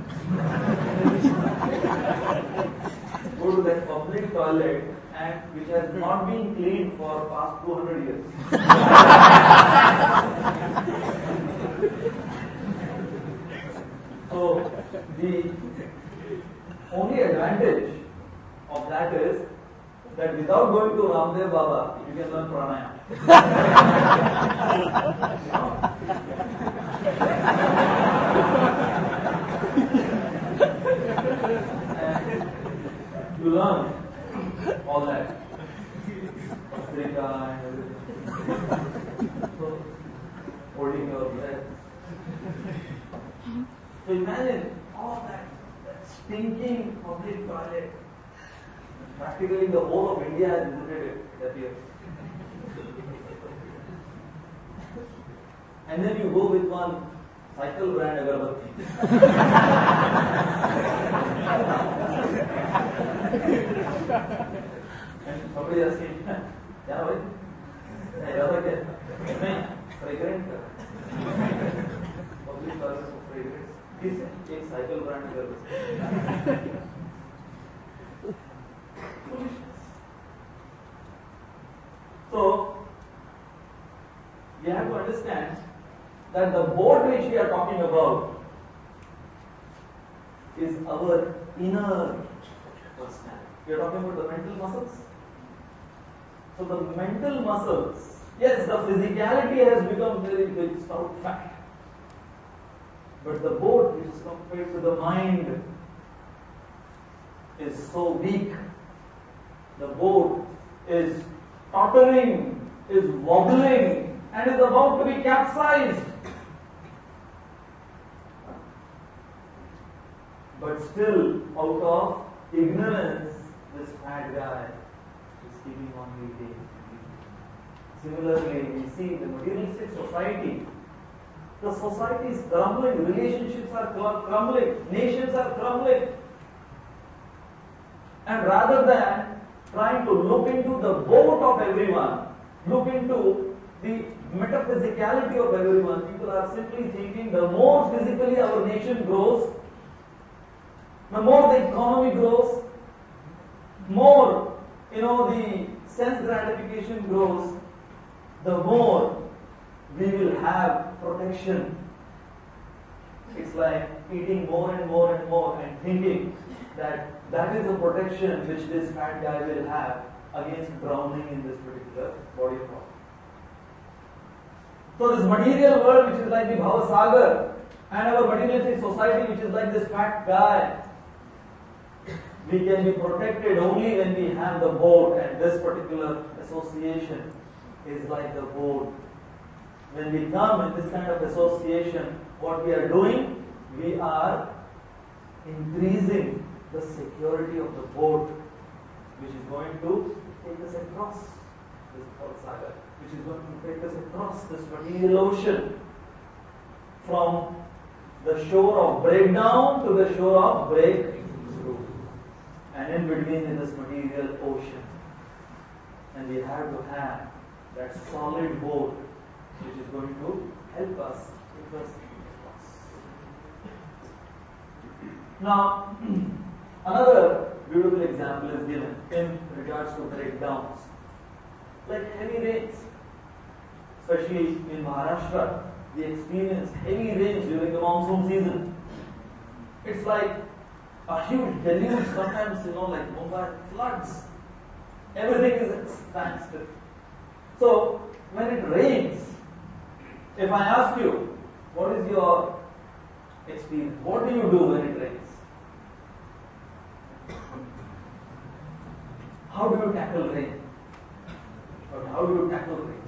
Go to that public toilet, and which has not been cleaned for past 200 years. So only advantage of that is that without going to Ramdev Baba, you can learn pranayama. And you learn all that. Africa and everything. So, holding your breath. So imagine all that stinking public toilet. Practically the whole of India has visited it that year. And then you go with one cycle brand agarbatti. And somebody asks me, "Yeah, boy, fragrant public toilet of fragrance." He said, "Take cycle brand agarbatti." So, we have to understand that the boat which we are talking about is our inner personality. We are talking about the mental muscles. So the mental muscles, yes, the physicality has become very big, stout, fat. But the boat which is compared to the mind is so weak. The boat is tottering, is wobbling, and is about to be capsized. But still, out of ignorance, this fat guy is keeping on eating. Similarly, we see the materialistic society. The society is crumbling, relationships are crumbling, nations are crumbling. And rather than trying to look into the boat of everyone, look into the metaphysicality of everyone, people are simply thinking the more physically our nation grows, the more the economy grows, more, the sense gratification grows, the more we will have protection. It's like eating more and more and more and thinking that is the protection which this fat guy will have against drowning in this particular body of water. So this material world which is like the Bhavasagar and our materialistic society which is like this fat guy, we can be protected only when we have the boat, and this particular association is like the boat. When we come in this kind of association, what we are doing, we are increasing the security of the boat, which is going to take us across this Bhavasagar, which is going to take us across this material ocean from the shore of breakdown to the shore of breakthrough. And in between is this material ocean. And we have to have that solid boat which is going to help us take us across. Now, another beautiful example is given in regards to breakdowns. Like heavy rains, especially in Maharashtra, we experience heavy rains during the monsoon season. It's like a huge deluge, sometimes, like Mumbai floods. Everything is at standstill. So, when it rains, if I ask you, what is your experience? What do you do when it rains? How do you tackle rain? Or how do you tackle rain?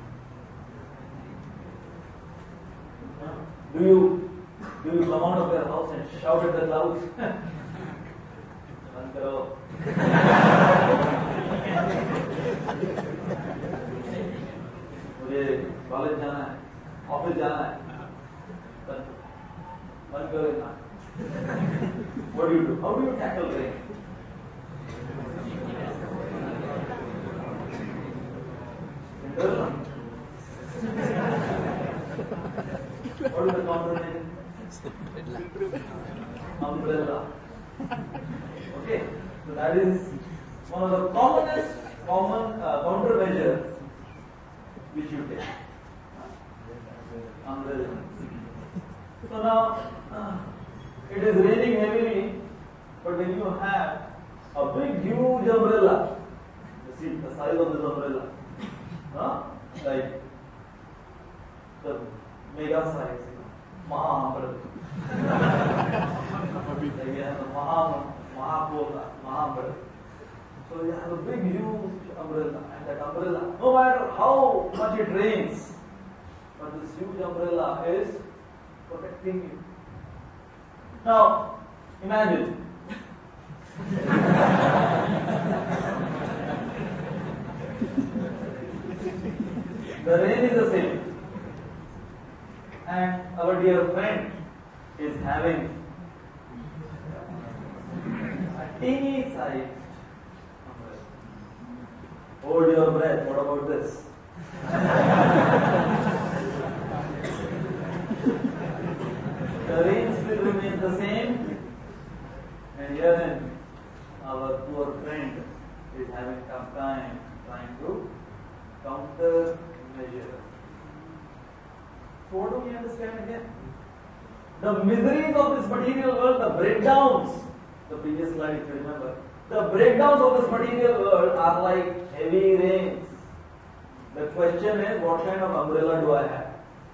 Do you come out of your house and shout at the clouds? बंद करो. मुझे college जाना है, office जाना है, बंद करो इतना. What do you do? How do you tackle rain? What is the counter? Umbrella. Okay, so that is one of the commonest countermeasures which you take. Umbrella. So now it is raining heavily, But when you have a big, huge umbrella, you see the size of this umbrella, huh? Like the mega size, Maha umbrella. Like you have the Maha umbrella. So you have a big, huge umbrella, and that umbrella, no matter how much it rains, but this huge umbrella is protecting you. Now, imagine. The rain is the same, and our dear friend is having a teeny size umbrella. Hold your breath. What about this? The rain still remains the same, and herein our poor friend is having tough time trying to counter measure. So what do we understand again? The miseries of this material world, the breakdowns, the previous slide if you remember, the breakdowns of this material world are like heavy rains. The question is, what kind of umbrella do I have?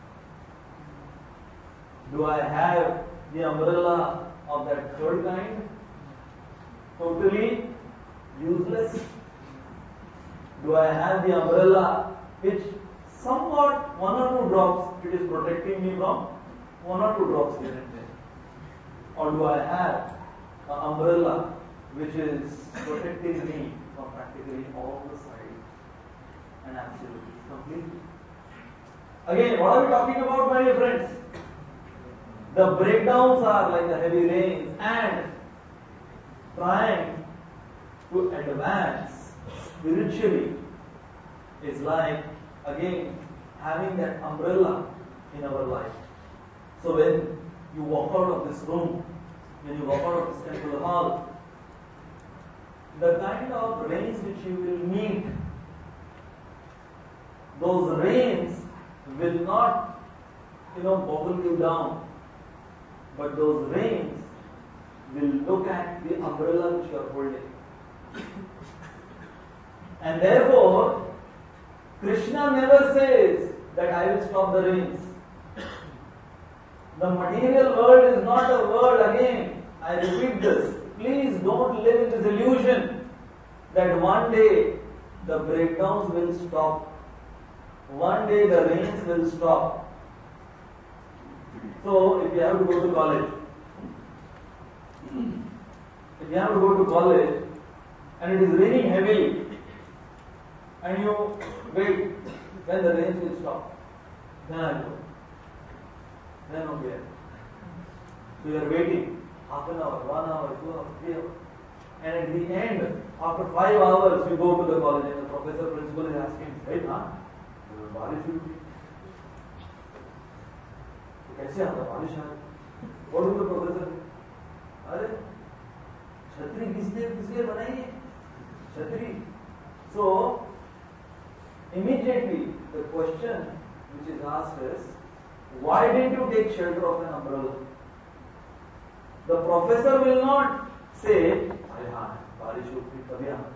Do I have the umbrella of that third kind? Totally useless? Do I have the umbrella which somewhat one or two drops it is protecting me from one or two drops here and there? Or do I have an umbrella which is protecting me from practically all the sides and absolutely, completely? Again, what are we talking about, my dear friends? The breakdowns are like the heavy rains, and trying to advance spiritually is like, again, having that umbrella in our life. So when you walk out of this room, when you walk out of this temple hall, the kind of rains which you will meet, those rains will not, boggle you down, but those rains will look at the umbrella which you are holding. And therefore, Krishna never says that I will stop the rains. The material world is not a world, again, I repeat this. Please don't live in this illusion that one day the breakdowns will stop. One day the rains will stop. So, if you have to go to college, and it is raining heavily, and you wait when the rains will stop, then I go. Then okay. So you are waiting half an hour, 1 hour, 2 hours, 3 hours. And at the end, after 5 hours, you go to the college and the professor, principal is asking, hey, बारिश हुई थी. कैसे आता बारिश आ रही? What do the professor? अरे छतरी किसने बनाई है? छतरी. So immediately the question which is asked is, why didn't you take shelter of an umbrella? The professor will not say, अरे हाँ बारिश हुई थी तभी आना.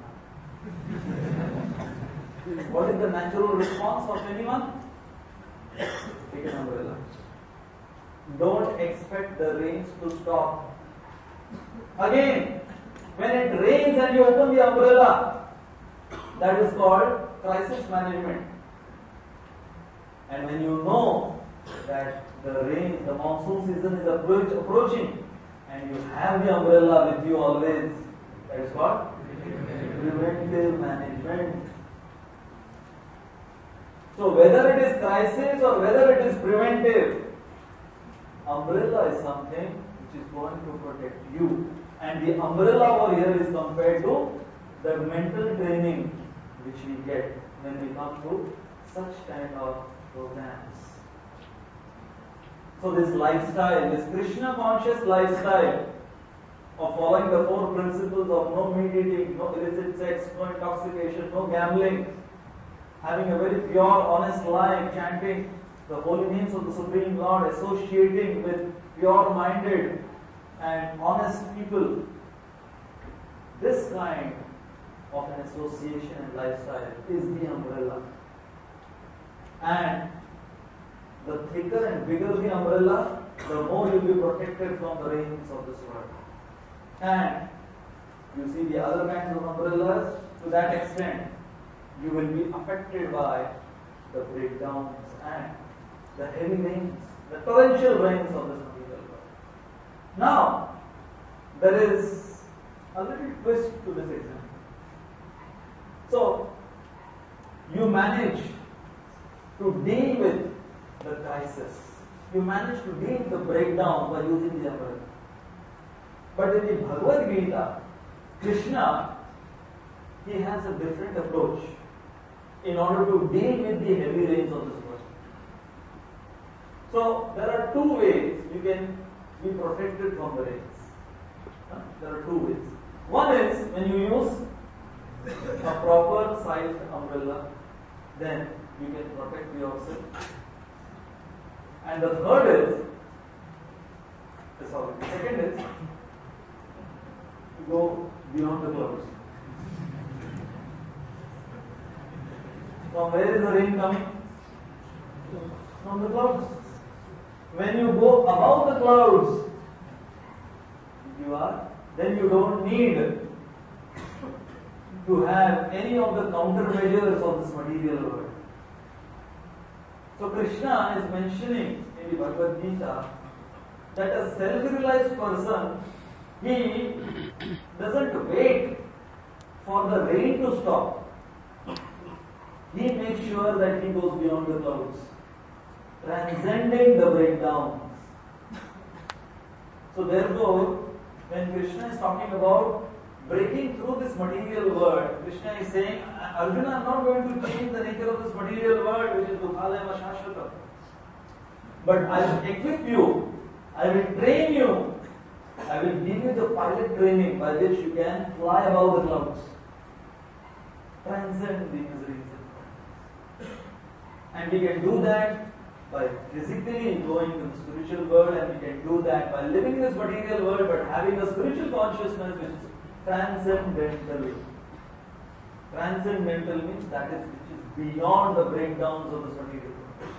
What is the natural response of anyone? Take an umbrella. Don't expect the rains to stop. Again, when it rains and you open the umbrella, that is called crisis management. And when you know that the rain, the monsoon season is approaching, and you have the umbrella with you always, that is called preventive management. So whether it is crisis or whether it is preventive, umbrella is something which is going to protect you. And the umbrella over here is compared to the mental training which we get when we come to such kind of programs. So this lifestyle, this Krishna conscious lifestyle of following the 4 principles of no meat eating, no illicit sex, no intoxication, no gambling, having a very pure, honest life, chanting the holy names of the Supreme Lord, associating with pure-minded and honest people, This kind of an association and lifestyle is the umbrella. And the thicker and bigger the umbrella, the more you will be protected from the rains of this world. And you see the other kinds of umbrellas, to that extent, you will be affected by the breakdowns and the heavy rains, the torrential rains of this material world. Now, there is a little twist to this example. So, you manage to deal with the crisis. You manage to deal with the breakdown by using the umbrella. But in the Bhagavad Gita, Krishna, he has a different approach in order to deal with the heavy rains of this world. So, there are two ways you can be protected from the rains. There are two ways. One is when you use a proper sized umbrella, then you can protect yourself. And the third is, sorry, the second is to go beyond the clouds. From where is the rain coming? From the clouds. When you go above the clouds, then you don't need to have any of the countermeasures of this material world. So Krishna is mentioning in the Bhagavad Gita that a self-realized person, he doesn't wait for the rain to stop. He makes sure that he goes beyond the clouds, transcending the breakdowns. So therefore, when Krishna is talking about breaking through this material world, Krishna is saying, Arjuna, I am not going to change the nature of this material world, which is Dukhalayam Shashvatam. But I will equip you, I will train you, I will give you the pilot training by which you can fly above the clouds, transcend the miseries. And we can do that by physically going to the spiritual world, and we can do that by living in this material world but having a spiritual consciousness which is transcendental. Transcendental means that is which is beyond the breakdowns of this material world.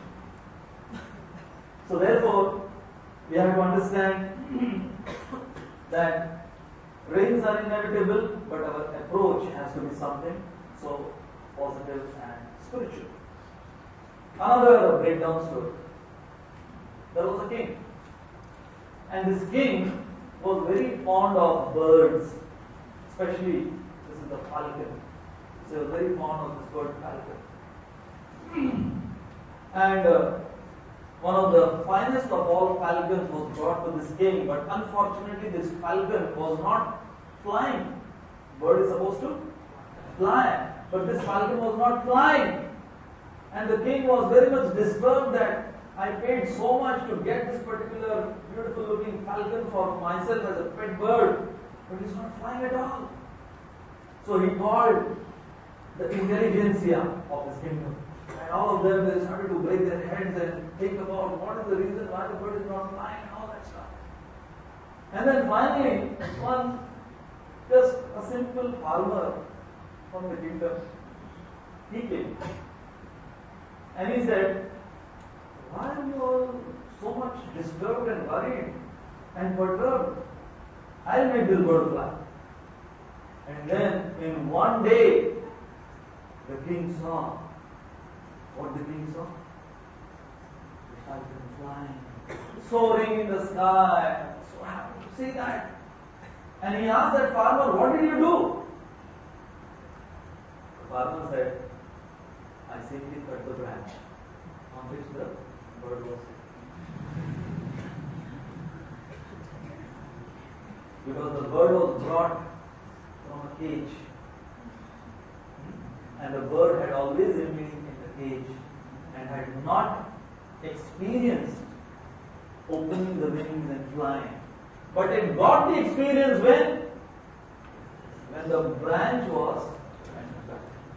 So therefore, we have to understand that rains are inevitable, but our approach has to be something so positive and spiritual. Another breakdown story. There was a king, and this king was very fond of birds, especially this is the falcon. So he was very fond of this bird falcon. And one of the finest of all falcons was brought to this king, but unfortunately this falcon was not flying. Bird is supposed to fly, but this falcon was not flying. And the king was very much disturbed that I paid so much to get this particular beautiful looking falcon for myself as a pet bird, but he's not flying at all. So he called the intelligentsia of his kingdom. And all of them, they started to break their heads and think about what is the reason why the bird is not flying and all that stuff. And then finally, one, just a simple farmer from the kingdom, he came. And he said, why are you all so much disturbed and worried and perturbed? I'll make this bird fly. And then in one day, the king saw. What the king saw? The falcon flying, soaring in the sky. So happy to see that. And he asked that farmer, what did you do? The farmer said, I simply cut the branch on which the bird was sitting. Because the bird was brought from a cage, and the bird had always remained in the cage and had not experienced opening the wings and flying. But it got the experience when the branch was cut.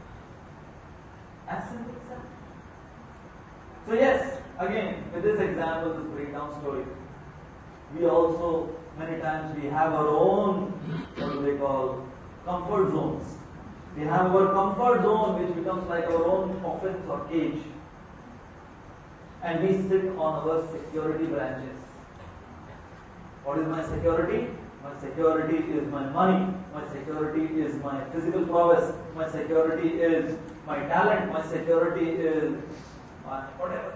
As simple as that. So yes, again, with this example, this breakdown story, we also, many times we have our own, what do they call, comfort zones. We have our comfort zone which becomes like our own office or cage. And we sit on our security branches. What is my security? My security is my money. My security is my physical prowess. My security is my talent. My security is my whatever.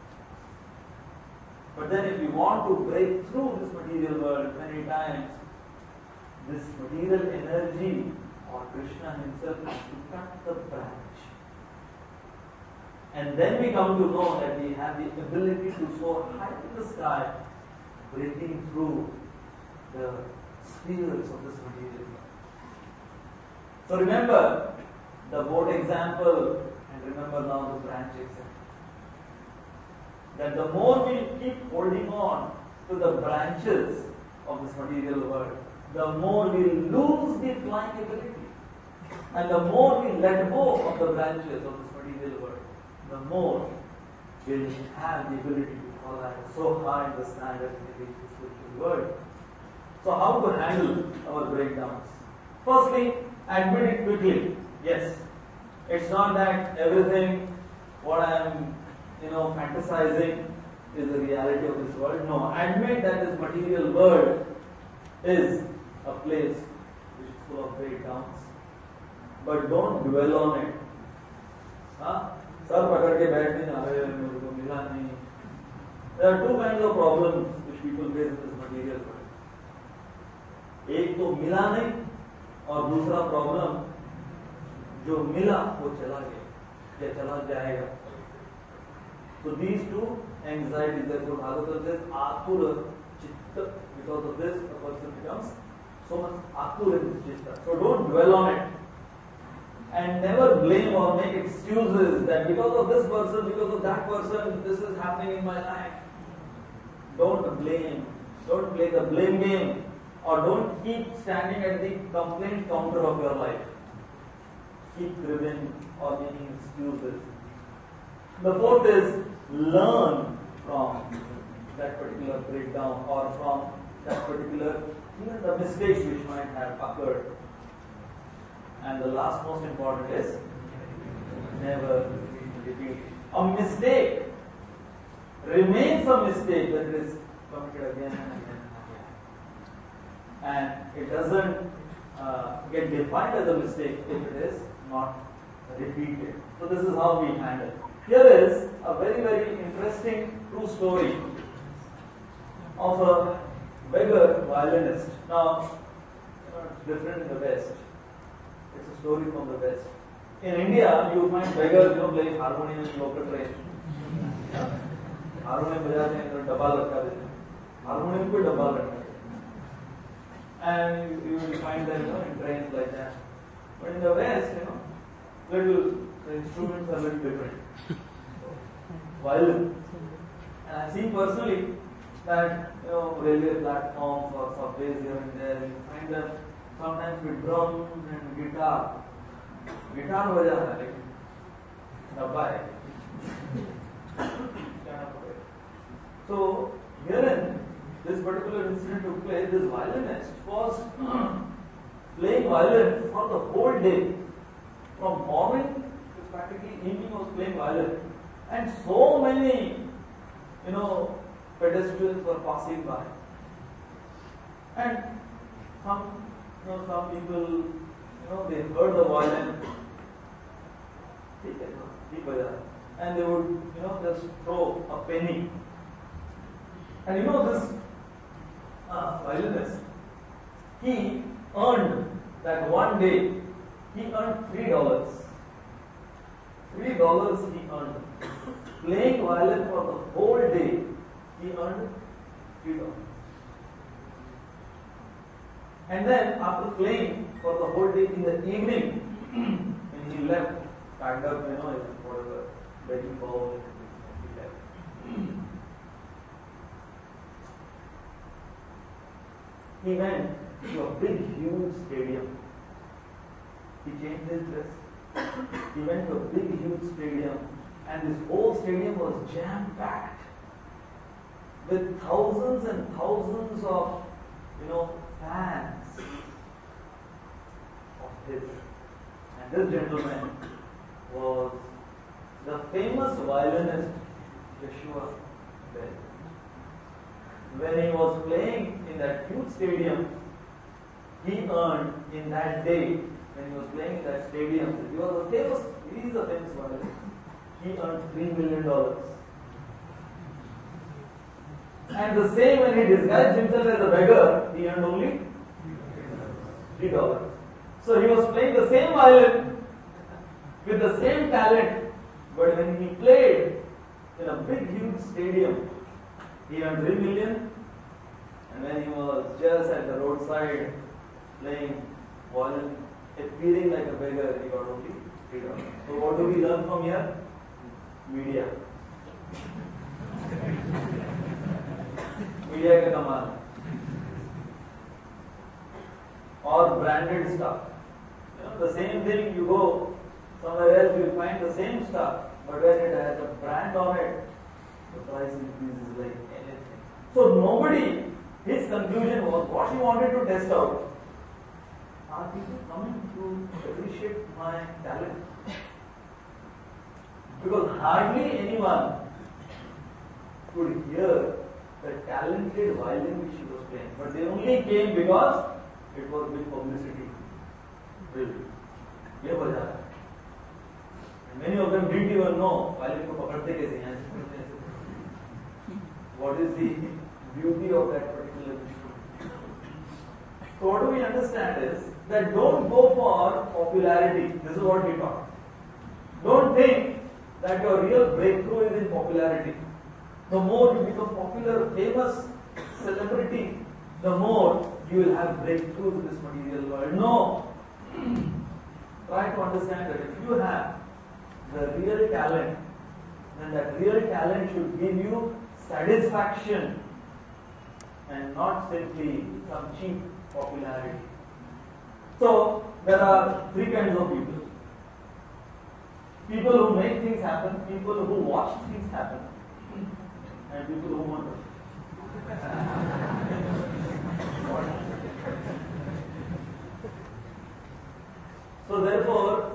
But then if we want to break through this material world, many times this material energy or Krishna himself has to cut the branch. And then we come to know that we have the ability to soar high in the sky, breaking through the spheres of this material world. So remember the boat example and remember now the branch example. That the more we keep holding on to the branches of this material world, the more we lose the flying ability. And the more we let go of the branches of this material world, the more we'll have the ability to fly so high in the sky that we reach the spiritual world. So how to handle our breakdowns? Firstly, admit it quickly. Yes, it's not that everything what I am fantasizing is the reality of this world. No, admit that this material world is a place which is full of breakdowns. But don't dwell on it. सर पकड़ के बैठने जा रहे हैं, मेरे को मिला नहीं. There are two kinds of problems which people face in this material world. एक तो मिला नहीं और दूसरा प्रॉब्लम जो मिला वो चला गया या चला जाएगा. So these two anxieties, therefore Bhagavatam says atura chitta. Because of this a person becomes so much atura in his chitta. So don't dwell on it. And never blame or make excuses that because of this person, because of that person, this is happening in my life. Don't blame. Don't play the blame game. Or don't keep standing at the complaint counter of your life. Keep cribbing or making excuses. The fourth is learn from that particular breakdown or from that particular, even the mistakes which might have occurred. And the last most important is never repeat. A mistake remains a mistake that is committed again and again and again. And it doesn't get defined as a mistake if it is not repeated. So this is how we handle. Here is a very, very interesting true story of a beggar violinist. Now, it's different in the West. It's a story from the West. In India, you find beggars, playing harmonium in local train. Harmonium बजाते हैं तो डब्बा लटका देते हैं. Harmonium को डब्बा लटका देते हैं. And you will find them in trains like that. But in the West, the instruments are a little different. Violin. And I've seen personally that railway platforms or subways here and there, you find them sometimes with drums and guitar. Guitar बजा रहा है लेकिन डब्बा है. So herein this particular incident took place. This violinist was playing violin for the whole day. From morning to practically evening was playing violin. And so many, pedestrians were passing by. And some people, they heard the violin, and they would, just throw a penny. And this violinist, he earned that one day, he earned $3. $3 he earned. Playing violin for the whole day, he earned $3. And then after playing for the whole day in the evening, when he left, packed up, whatever, begging bowl, he left. He went to a big, huge stadium. He changed his dress. He went to a big, huge stadium, and this whole stadium was jam-packed with thousands and thousands of, fans of his. And this gentleman was the famous violinist Joshua Bell. When he was playing in that huge stadium, he earned in that day, when he was playing in that stadium, he is a famous violinist. He earned $3 million. And the same when he disguised himself as a beggar, he earned only $3. So he was playing the same violin with the same talent, but when he played in a big, huge stadium, he earned 3 million, and when he was just at the roadside playing violin, appearing like a beggar, he got only $3. So what do we learn from here? Media. Media ka kamal. Or branded stuff. The same thing, you go somewhere else, you find the same stuff, but when it has a brand on it, the price increases like anything. So nobody, his conclusion was what he wanted to test out. Are people coming to appreciate my talent? Because hardly anyone could hear the talented violin which he was playing. But they only came because it was with publicity. Really. ये बजा रहा है. And many of them didn't even know violin को पकड़ते कैसे हैं. What is the beauty of that particular instrument? So what do we understand is that don't go for popularity. This is what we taught. Don't think that your real breakthrough is in popularity. The more you become popular, famous, celebrity, the more you will have breakthroughs in this material world. No. Try to understand that if you have the real talent, then that real talent should give you satisfaction and not simply some cheap popularity. So, there are three kinds of people. People who make things happen, people who watch things happen, and people who wonder. So therefore,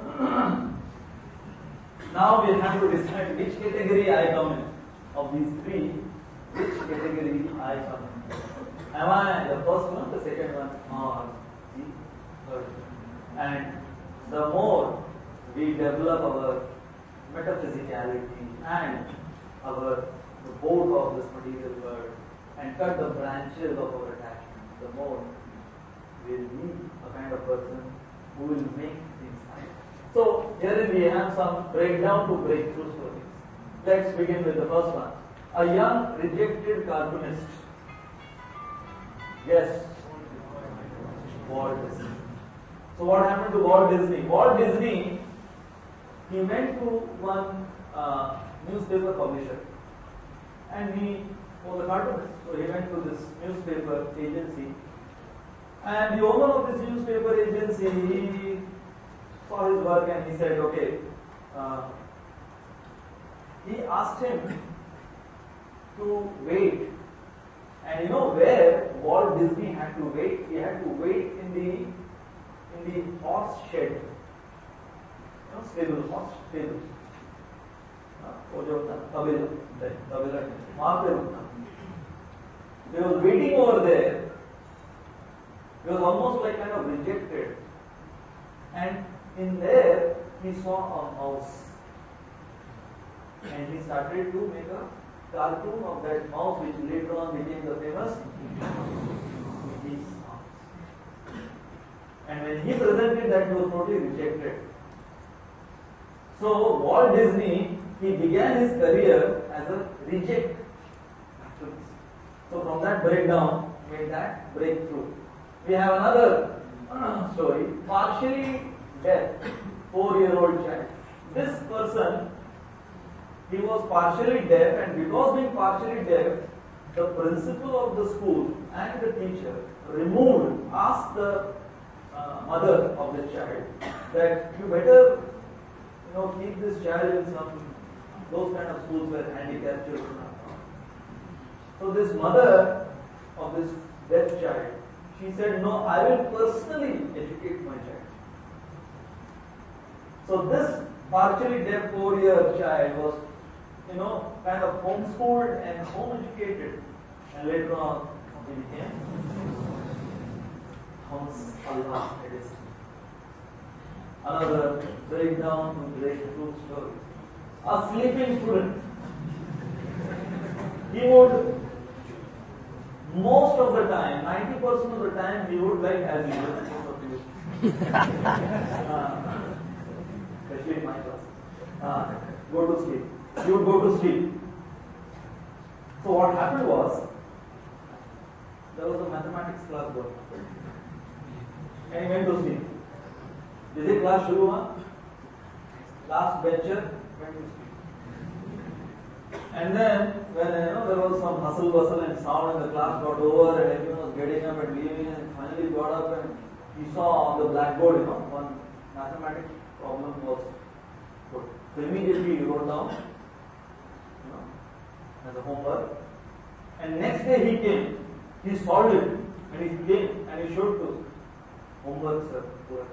now we have to decide which category I come in. Of these three, which category I come in. Am I the first one, the second one, or the third? And the more we develop our metaphysicality and the boat of this material world and cut the branches of our attachment, the more we will be a kind of person who will make things happen. So, here we have some breakdown to breakthrough stories. Let's begin with the first one. A young rejected cartoonist. Yes, Walt Disney. So what happened to Walt Disney? Walt Disney, he went to one newspaper publisher and he was a cartoonist. So he went to this newspaper agency and the owner of this newspaper agency, he saw his work and he said, okay, he asked him to wait. And you know where Walt Disney had to wait? He had to wait in the horse shed. Stable, horse stable. He was waiting over there. He was almost like kind of rejected. And in there, he saw a mouse. And he started to make a cartoon of that mouse, which later on became the famous Mickey Mouse. And when he presented that, he was totally rejected. So Walt Disney, he began his career as a reject activist. So from that breakdown, made that breakthrough. We have another story, partially deaf, 4-year-old child. This person, he was partially deaf, and because being partially deaf, the principal of the school and the teacher asked the mother of the child that you better, keep this child in those kind of schools where handicapped children are found. So this mother of this deaf child, she said, no, I will personally educate my child. So this partially deaf 4-year child was, kind of homeschooled and home educated, and later on he became Thomas Alva Edison. Another breakdown to break true story. A sleeping student. He would, most of the time, 90% of the time, he would like as usual. Especially in my class. Go to sleep. He would go to sleep. So what happened was, there was a mathematics class going on. And he went to sleep. Jis class shuru hua, last bencher went to sleep. And then when there was some hustle bustle and sound and the class got over and everyone was getting up and leaving, and finally got up and he saw on the blackboard, one mathematics problem was put. So immediately he wrote down, as a homework. And next day he came, he solved it, and he came and he showed to homework, sir.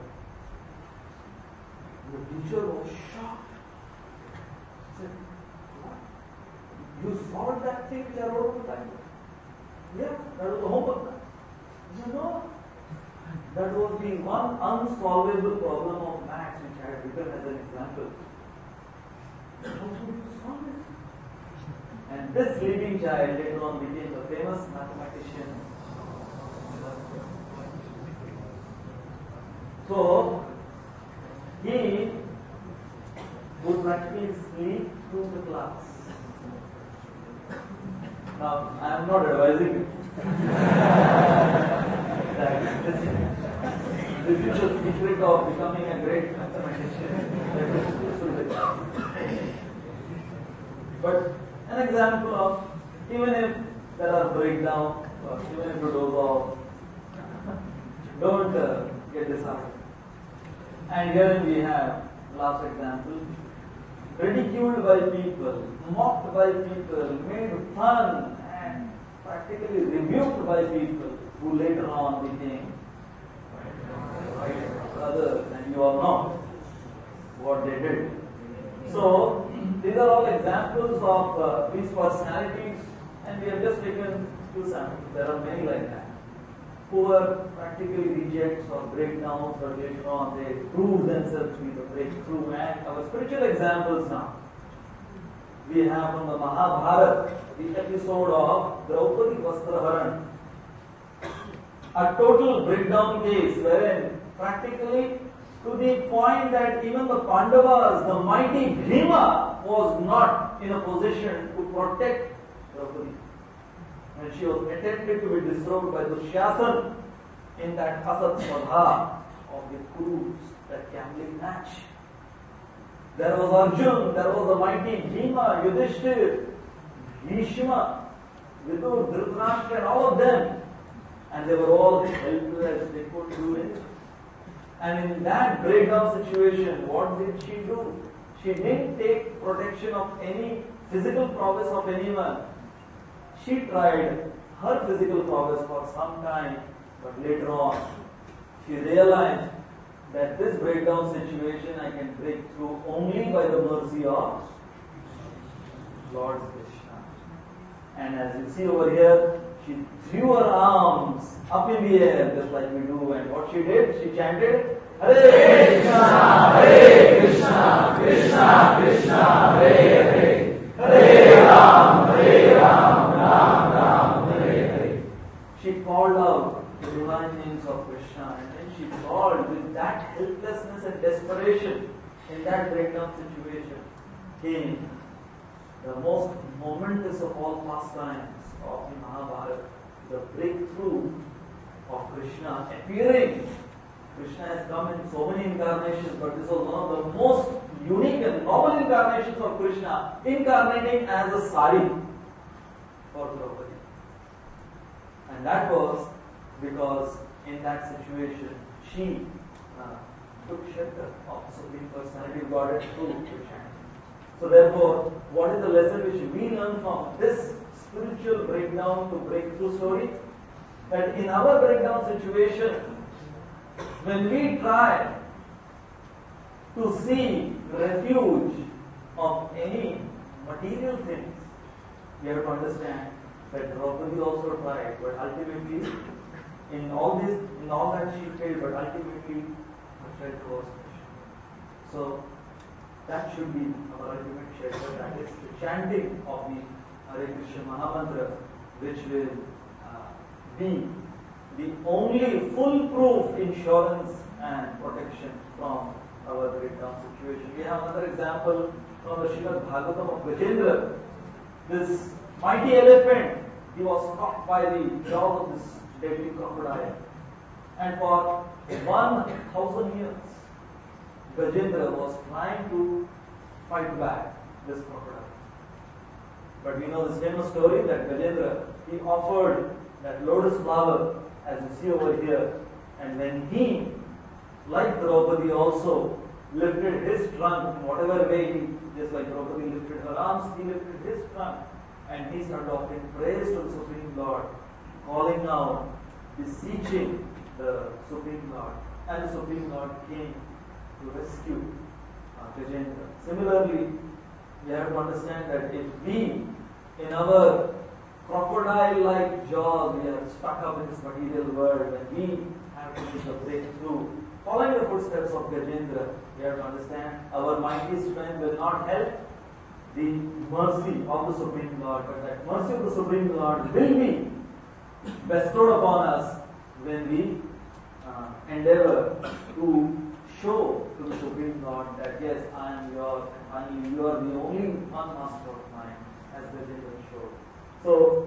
The teacher was shocked. He said, what? You solved that thing which I wrote on the blackboard? Yeah, that was the homework. He said, no. That was the one unsolvable problem of maths which I had written as an example. How could you solve it? And this sleeping child later on became a famous mathematician. So, he would practically sleep through the class. Now, I am not advising you. This is the secret of becoming a great mathematician. But an example of, even if there are breakdowns, or even if you doze off, don't get disheartened. And here we have last example. Ridiculed by people, mocked by people, made fun and practically rebuked by people who later on became brothers, and you all know what they did. So these are all examples of these personalities, and we have just taken two samples. There are many like that, who were practically rejects or breakdowns, but later on they proved themselves to be the breakthrough. And our spiritual examples now, we have from the Mahabharata, the episode of Draupadi Vastraharan, a total breakdown case wherein practically to the point that even the Pandavas, the mighty Bhima, was not in a position to protect Draupadi. And she was attempted to be disrobed by Dushyasana in that Asat Svadha of the Kurus, that gambling match. There was Arjun, there was the mighty Bhima, Yudhishthir, Bhishma, Vidur, Dhritarashtra, and all of them. And they were all helpless, they couldn't do anything. And in that breakdown situation, what did she do? She didn't take protection of any physical prowess of anyone. She tried her physical prowess for some time, but later on, she realized that this breakdown situation I can break through only by the mercy of Lord Krishna. And as you see over here, she threw her arms up in the air just like we do, and what she did, she chanted, Hare Krishna, Hare Krishna, Krishna Krishna, Hare Hare, Hare Ram, Ram Ram, Hare Hare. She called out the divine names of Krishna, and then she called with that helplessness and desperation in that breakdown situation came the most momentous of all pastimes of the Mahabharata, the breakthrough of Krishna appearing. Krishna has come in so many incarnations, but this was one of the most unique and novel incarnations of Krishna, incarnating as a sari for Draupadi. And that was because in that situation, she took shelter of the Supreme Personality of Godhead through Krishna. So therefore, what is the lesson which we learn from this spiritual breakdown to breakthrough story? That in our breakdown situation, when we try to seek refuge of any material things. We have to understand that Draupadi also tried, but ultimately, in all that she failed, but ultimately her shelter was Krishna. So that should be our ultimate shelter. That is the chanting of the Hare Krishna Mahamantra, which will be the only foolproof insurance and protection from our breakdown situation. We have another example from the Srimad Bhagavatam of Gajendra. This mighty elephant, he was caught by the jaws of this deadly crocodile. And for 1,000 years, Gajendra was trying to fight back this crocodile. But we know this famous story that Gajendra, he offered that lotus flower, as you see over here, and when he, like Draupadi also, lifted his trunk in whatever way, just like Draupadi lifted her arms, he lifted his trunk, and he started offering praise to the Supreme Lord, calling out, beseeching the Supreme Lord, and the Supreme Lord came to rescue Gajendra. Similarly, we have to understand that if we, in our crocodile-like jaws, we are stuck up in this material world, and we have to make a breakthrough, following the footsteps of Gajendra, we have to understand our mighty strength will not help the mercy of the Supreme Lord, but that mercy of the Supreme Lord will be bestowed upon us when we endeavor to show to the Supreme Lord that yes, I am yours, and finally you are the only one master of mine, as Gajendra showed. So,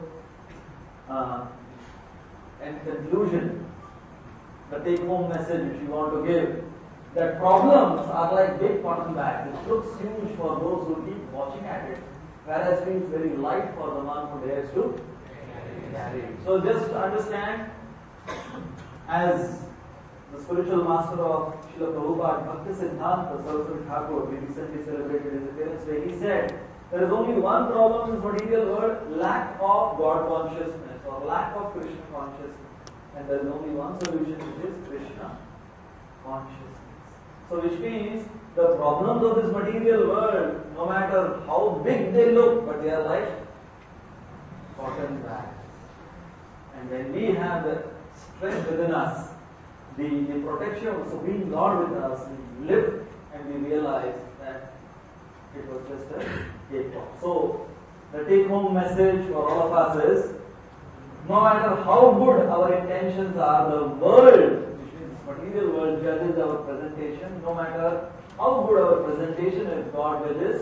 in conclusion, the take-home message which we want to give, that problems are like big cotton bags. It looks huge for those who keep watching at it, whereas it feels very light for the one who dares to carry it. So just understand, as the spiritual master of Srila Prabhupada, Bhakti Siddhanta Saraswati Thakur, we recently celebrated his appearance, where he said, there is only one problem in this material world, lack of God consciousness or lack of Krishna consciousness. And there is only one solution, which is Krishna consciousness. So which means the problems of this material world, no matter how big they look, but they are like cotton bags. And when we have the strength within us, the protection of the Supreme Lord with us, we live and we realize that it was just a cakewalk. So the take-home message for all of us is, no matter how good our intentions are, the world, which means this material world, judges our presentation. No matter how good our presentation is, God judges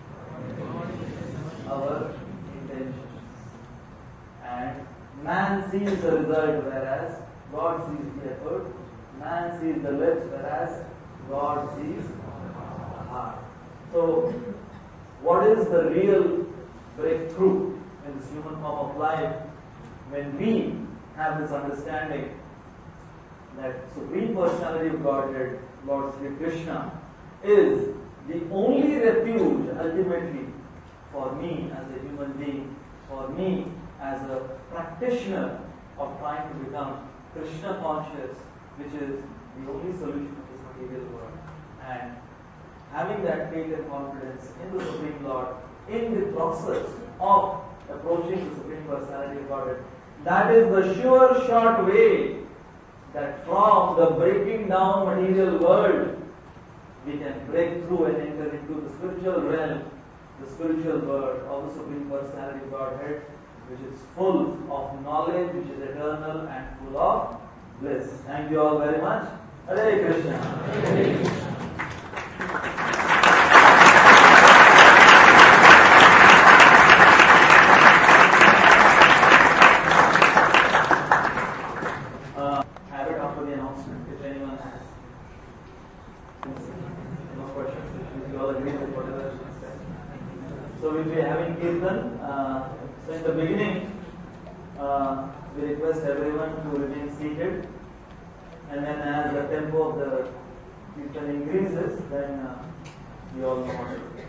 our intentions. And man sees the result, whereas God sees the effort. Man sees the lips, whereas God sees the heart. So, what is the real breakthrough in this human form of life? When we have this understanding that Supreme Personality of Godhead, Lord Sri Krishna, is the only refuge ultimately for me as a human being, for me as a practitioner of trying to become Krishna conscious, which is the only solution of this material world. And having that faith and confidence in the Supreme Lord, in the process of approaching the Supreme Personality of Godhead, that is the sure, short way that from the breaking down material world, we can break through and enter into the spiritual realm, the spiritual world of the Supreme Personality of Godhead, which is full of knowledge, which is eternal and full of bliss. Thank you all very much. Hare Krishna. Hare Krishna. Have it after the announcement if anyone has no questions. If you all agree with whatever is said. So we'll be having Kirtan. So in the beginning, we request everyone to remain seated, and then as the tempo of the Kirtan increases, then we all know what to do.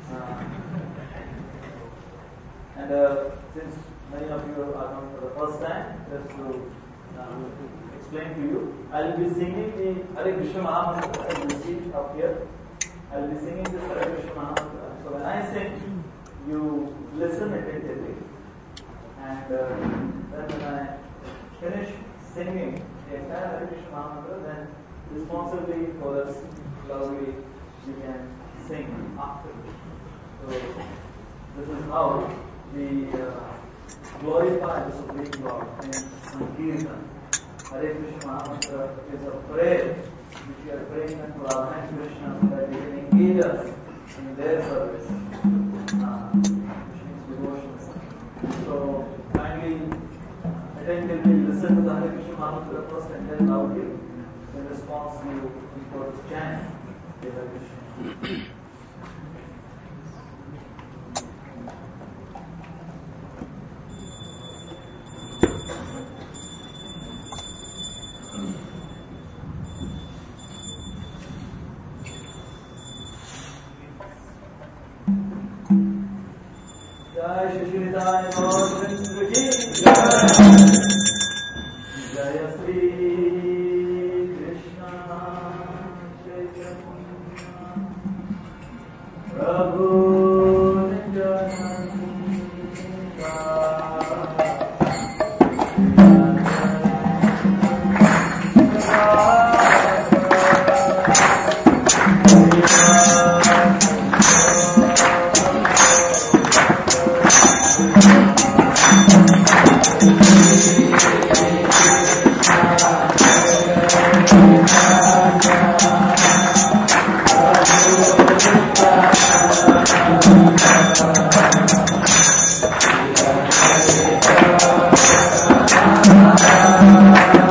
And since many of you are coming for the first time, just to explain to you, I will be singing the Hare Krishna Mahamantra as you see up here. I'll be singing this Hare Krishna Mahamantra. So when I sing, you listen attentively. And then when I finish singing the entire Hare Krishna Mahamantra, then responsibly, chorus, loudly, you can sing after. So this is how we glorify the Supreme Lord in Sankirtan. Hare Krishna Mahamantra is a prayer which we are praying unto our Lord Krishna so that we can engage us in their service, which means devotion. So kindly, attentively listen to the Hare Krishna Mahamantra first and then loudly. In response, you go to chant the Hare Krishna. Jai Shri Nityananda Gaur Ki Jai. Jai Sri